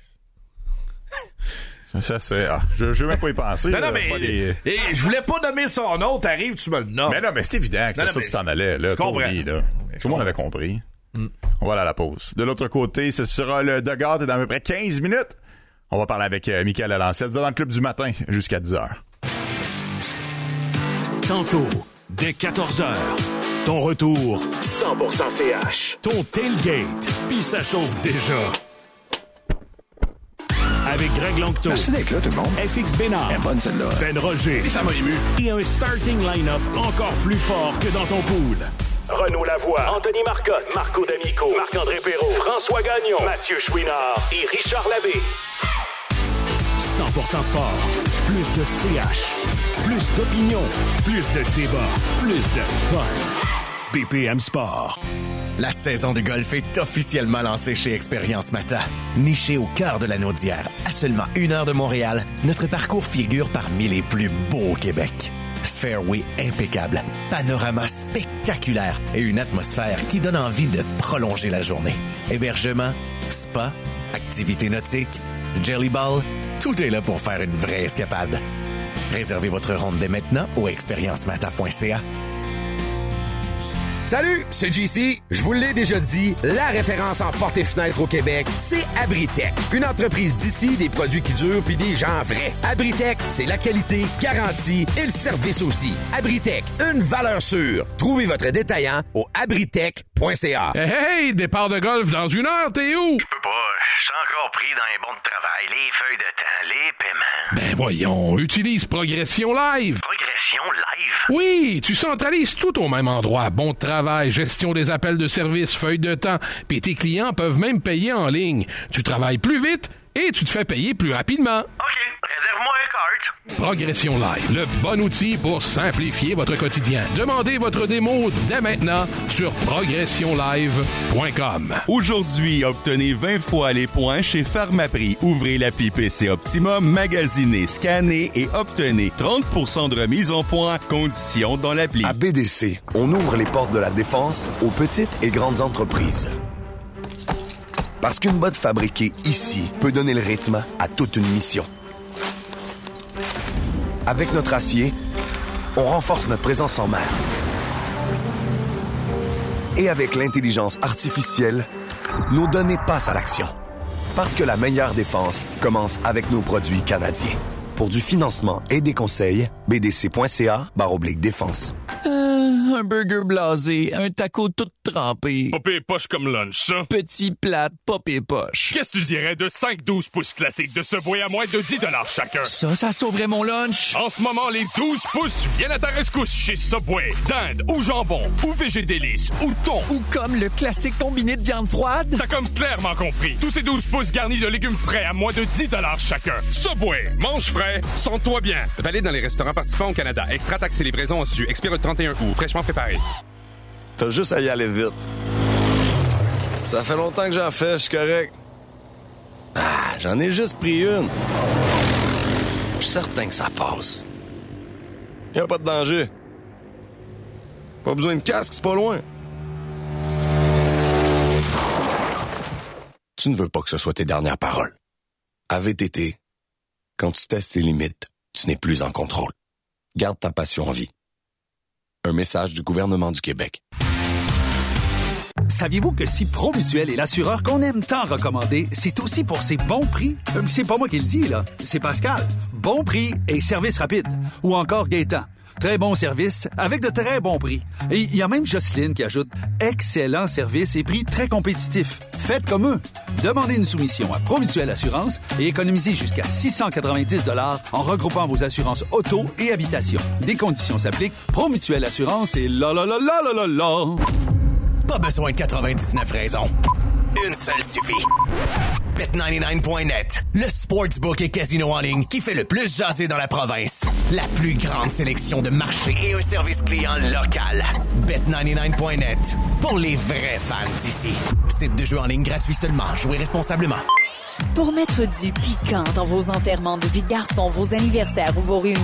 Ça, c'est... je veux même pas y penser. Non, mais... je voulais pas nommer son nom. T'arrives, tu me le nommes. Mais non, mais c'est évident que c'était ça que tu t'en allais. Là, Tony, là. Tout le monde avait compris. On va aller à la pause. De l'autre côté, ce sera le Dugout dans à peu près 15 minutes. On va parler avec Michael Alancette dans le club du matin jusqu'à 10h. Tantôt, dès 14h, ton retour 100% CH. Ton tailgate, puis ça chauffe déjà. Avec Greg Longto. Merci d'être là, tout le monde. FX Bénard. Bonne celle-là. Ben Roger. Et ça m'a ému. Et un starting line-up encore plus fort que dans ton pool. Renaud Lavoie, Anthony Marcotte, Marco D'Amico, Marc-André Perrault, François Gagnon, Mathieu Chouinard et Richard Labbé. 100% sport. Plus de CH. Plus d'opinion. Plus de débat. Plus de fun. BPM Sport. La saison de golf est officiellement lancée chez Expérience Mata. Niché au cœur de la Naudière, à seulement 1 heure de Montréal, notre parcours figure parmi les plus beaux au Québec. Fairway impeccable, panorama spectaculaire et une atmosphère qui donne envie de prolonger la journée. Hébergement, spa, activités nautiques, jelly ball, tout est là pour faire une vraie escapade. Réservez votre ronde dès maintenant au expériencemata.ca. Salut, c'est JC. Je vous l'ai déjà dit, la référence en portes et fenêtres au Québec, c'est Abritech. Une entreprise d'ici, des produits qui durent puis des gens vrais. Abritech, c'est la qualité garantie et le service aussi. Abritech, une valeur sûre. Trouvez votre détaillant au abritech.ca. Hey, départ de golf dans 1 heure, t'es où? Je peux pas, je suis encore pris dans les bons de travail, les feuilles de temps, les paiements. Ben voyons, utilise Progression Live. Progression Live? Oui, tu centralises tout au même endroit. Bon travail, gestion des appels de service, feuilles de temps, puis tes clients peuvent même payer en ligne. Tu travailles plus vite et tu te fais payer plus rapidement. OK, réserve-moi un cart. Progression Live, le bon outil pour simplifier votre quotidien. Demandez votre démo dès maintenant sur progressionlive.com. Aujourd'hui, obtenez 20 fois les points chez Pharmaprix. Ouvrez l'appli PC Optimum, magasinez, scannez et obtenez 30% de remise en points. Conditions dans l'appli. À BDC, on ouvre les portes de la défense aux petites et grandes entreprises. Parce qu'une botte fabriquée ici peut donner le rythme à toute une mission. Avec notre acier, on renforce notre présence en mer. Et avec l'intelligence artificielle, nos données passent à l'action. Parce que la meilleure défense commence avec nos produits canadiens. Pour du financement et des conseils, bdc.ca/défense. Un burger blasé, un taco tout trempé. Pop et poche comme lunch, ça. Petit plat, pop et poche. Qu'est-ce que tu dirais de 5-12 pouces classiques de Subway à moins de 10$ chacun? Ça sauverait mon lunch. En ce moment, les 12 pouces viennent à ta rescousse chez Subway. Dinde ou jambon ou végédélice ou thon. Ou comme le classique combiné de viande froide. T'as comme clairement compris. Tous ces 12 pouces garnis de légumes frais à moins de 10$ chacun. Subway, mange frais, sens-toi bien. Valide dans les restaurants participants au Canada. Extra taxes et livraison en su. Expire le 31 août. Fraîchement préparé. T'as juste à y aller vite. Ça fait longtemps que j'en fais, je suis correct. J'en ai juste pris une. Je suis certain que ça passe. Y'a pas de danger. Pas besoin de casque, c'est pas loin. Tu ne veux pas que ce soit tes dernières paroles. À VTT, quand tu testes tes limites, tu n'es plus en contrôle. Garde ta passion en vie. Un message du gouvernement du Québec. Saviez-vous que si Promutuel est l'assureur qu'on aime tant recommander, c'est aussi pour ses bons prix? C'est pas moi qui le dis, là. C'est Pascal. Bon prix et service rapide. Ou encore Gaétan. Très bon service, avec de très bons prix. Et il y a même Jocelyne qui ajoute « Excellent service et prix très compétitifs. Faites comme eux. » Demandez une soumission à Promutuelle Assurance et économisez jusqu'à 690 $ en regroupant vos assurances auto et habitation. Des conditions s'appliquent. Promutuelle Assurance et la la la la la la la. Pas besoin de 99 raisons. Une seule suffit. Bet99.net, le sportsbook et casino en ligne qui fait le plus jaser dans la province. La plus grande sélection de marchés et un service client local. Bet99.net, pour les vrais fans d'ici. Site de jeu en ligne gratuit seulement. Jouez responsablement. Pour mettre du piquant dans vos enterrements de vie de garçon, vos anniversaires ou vos réunions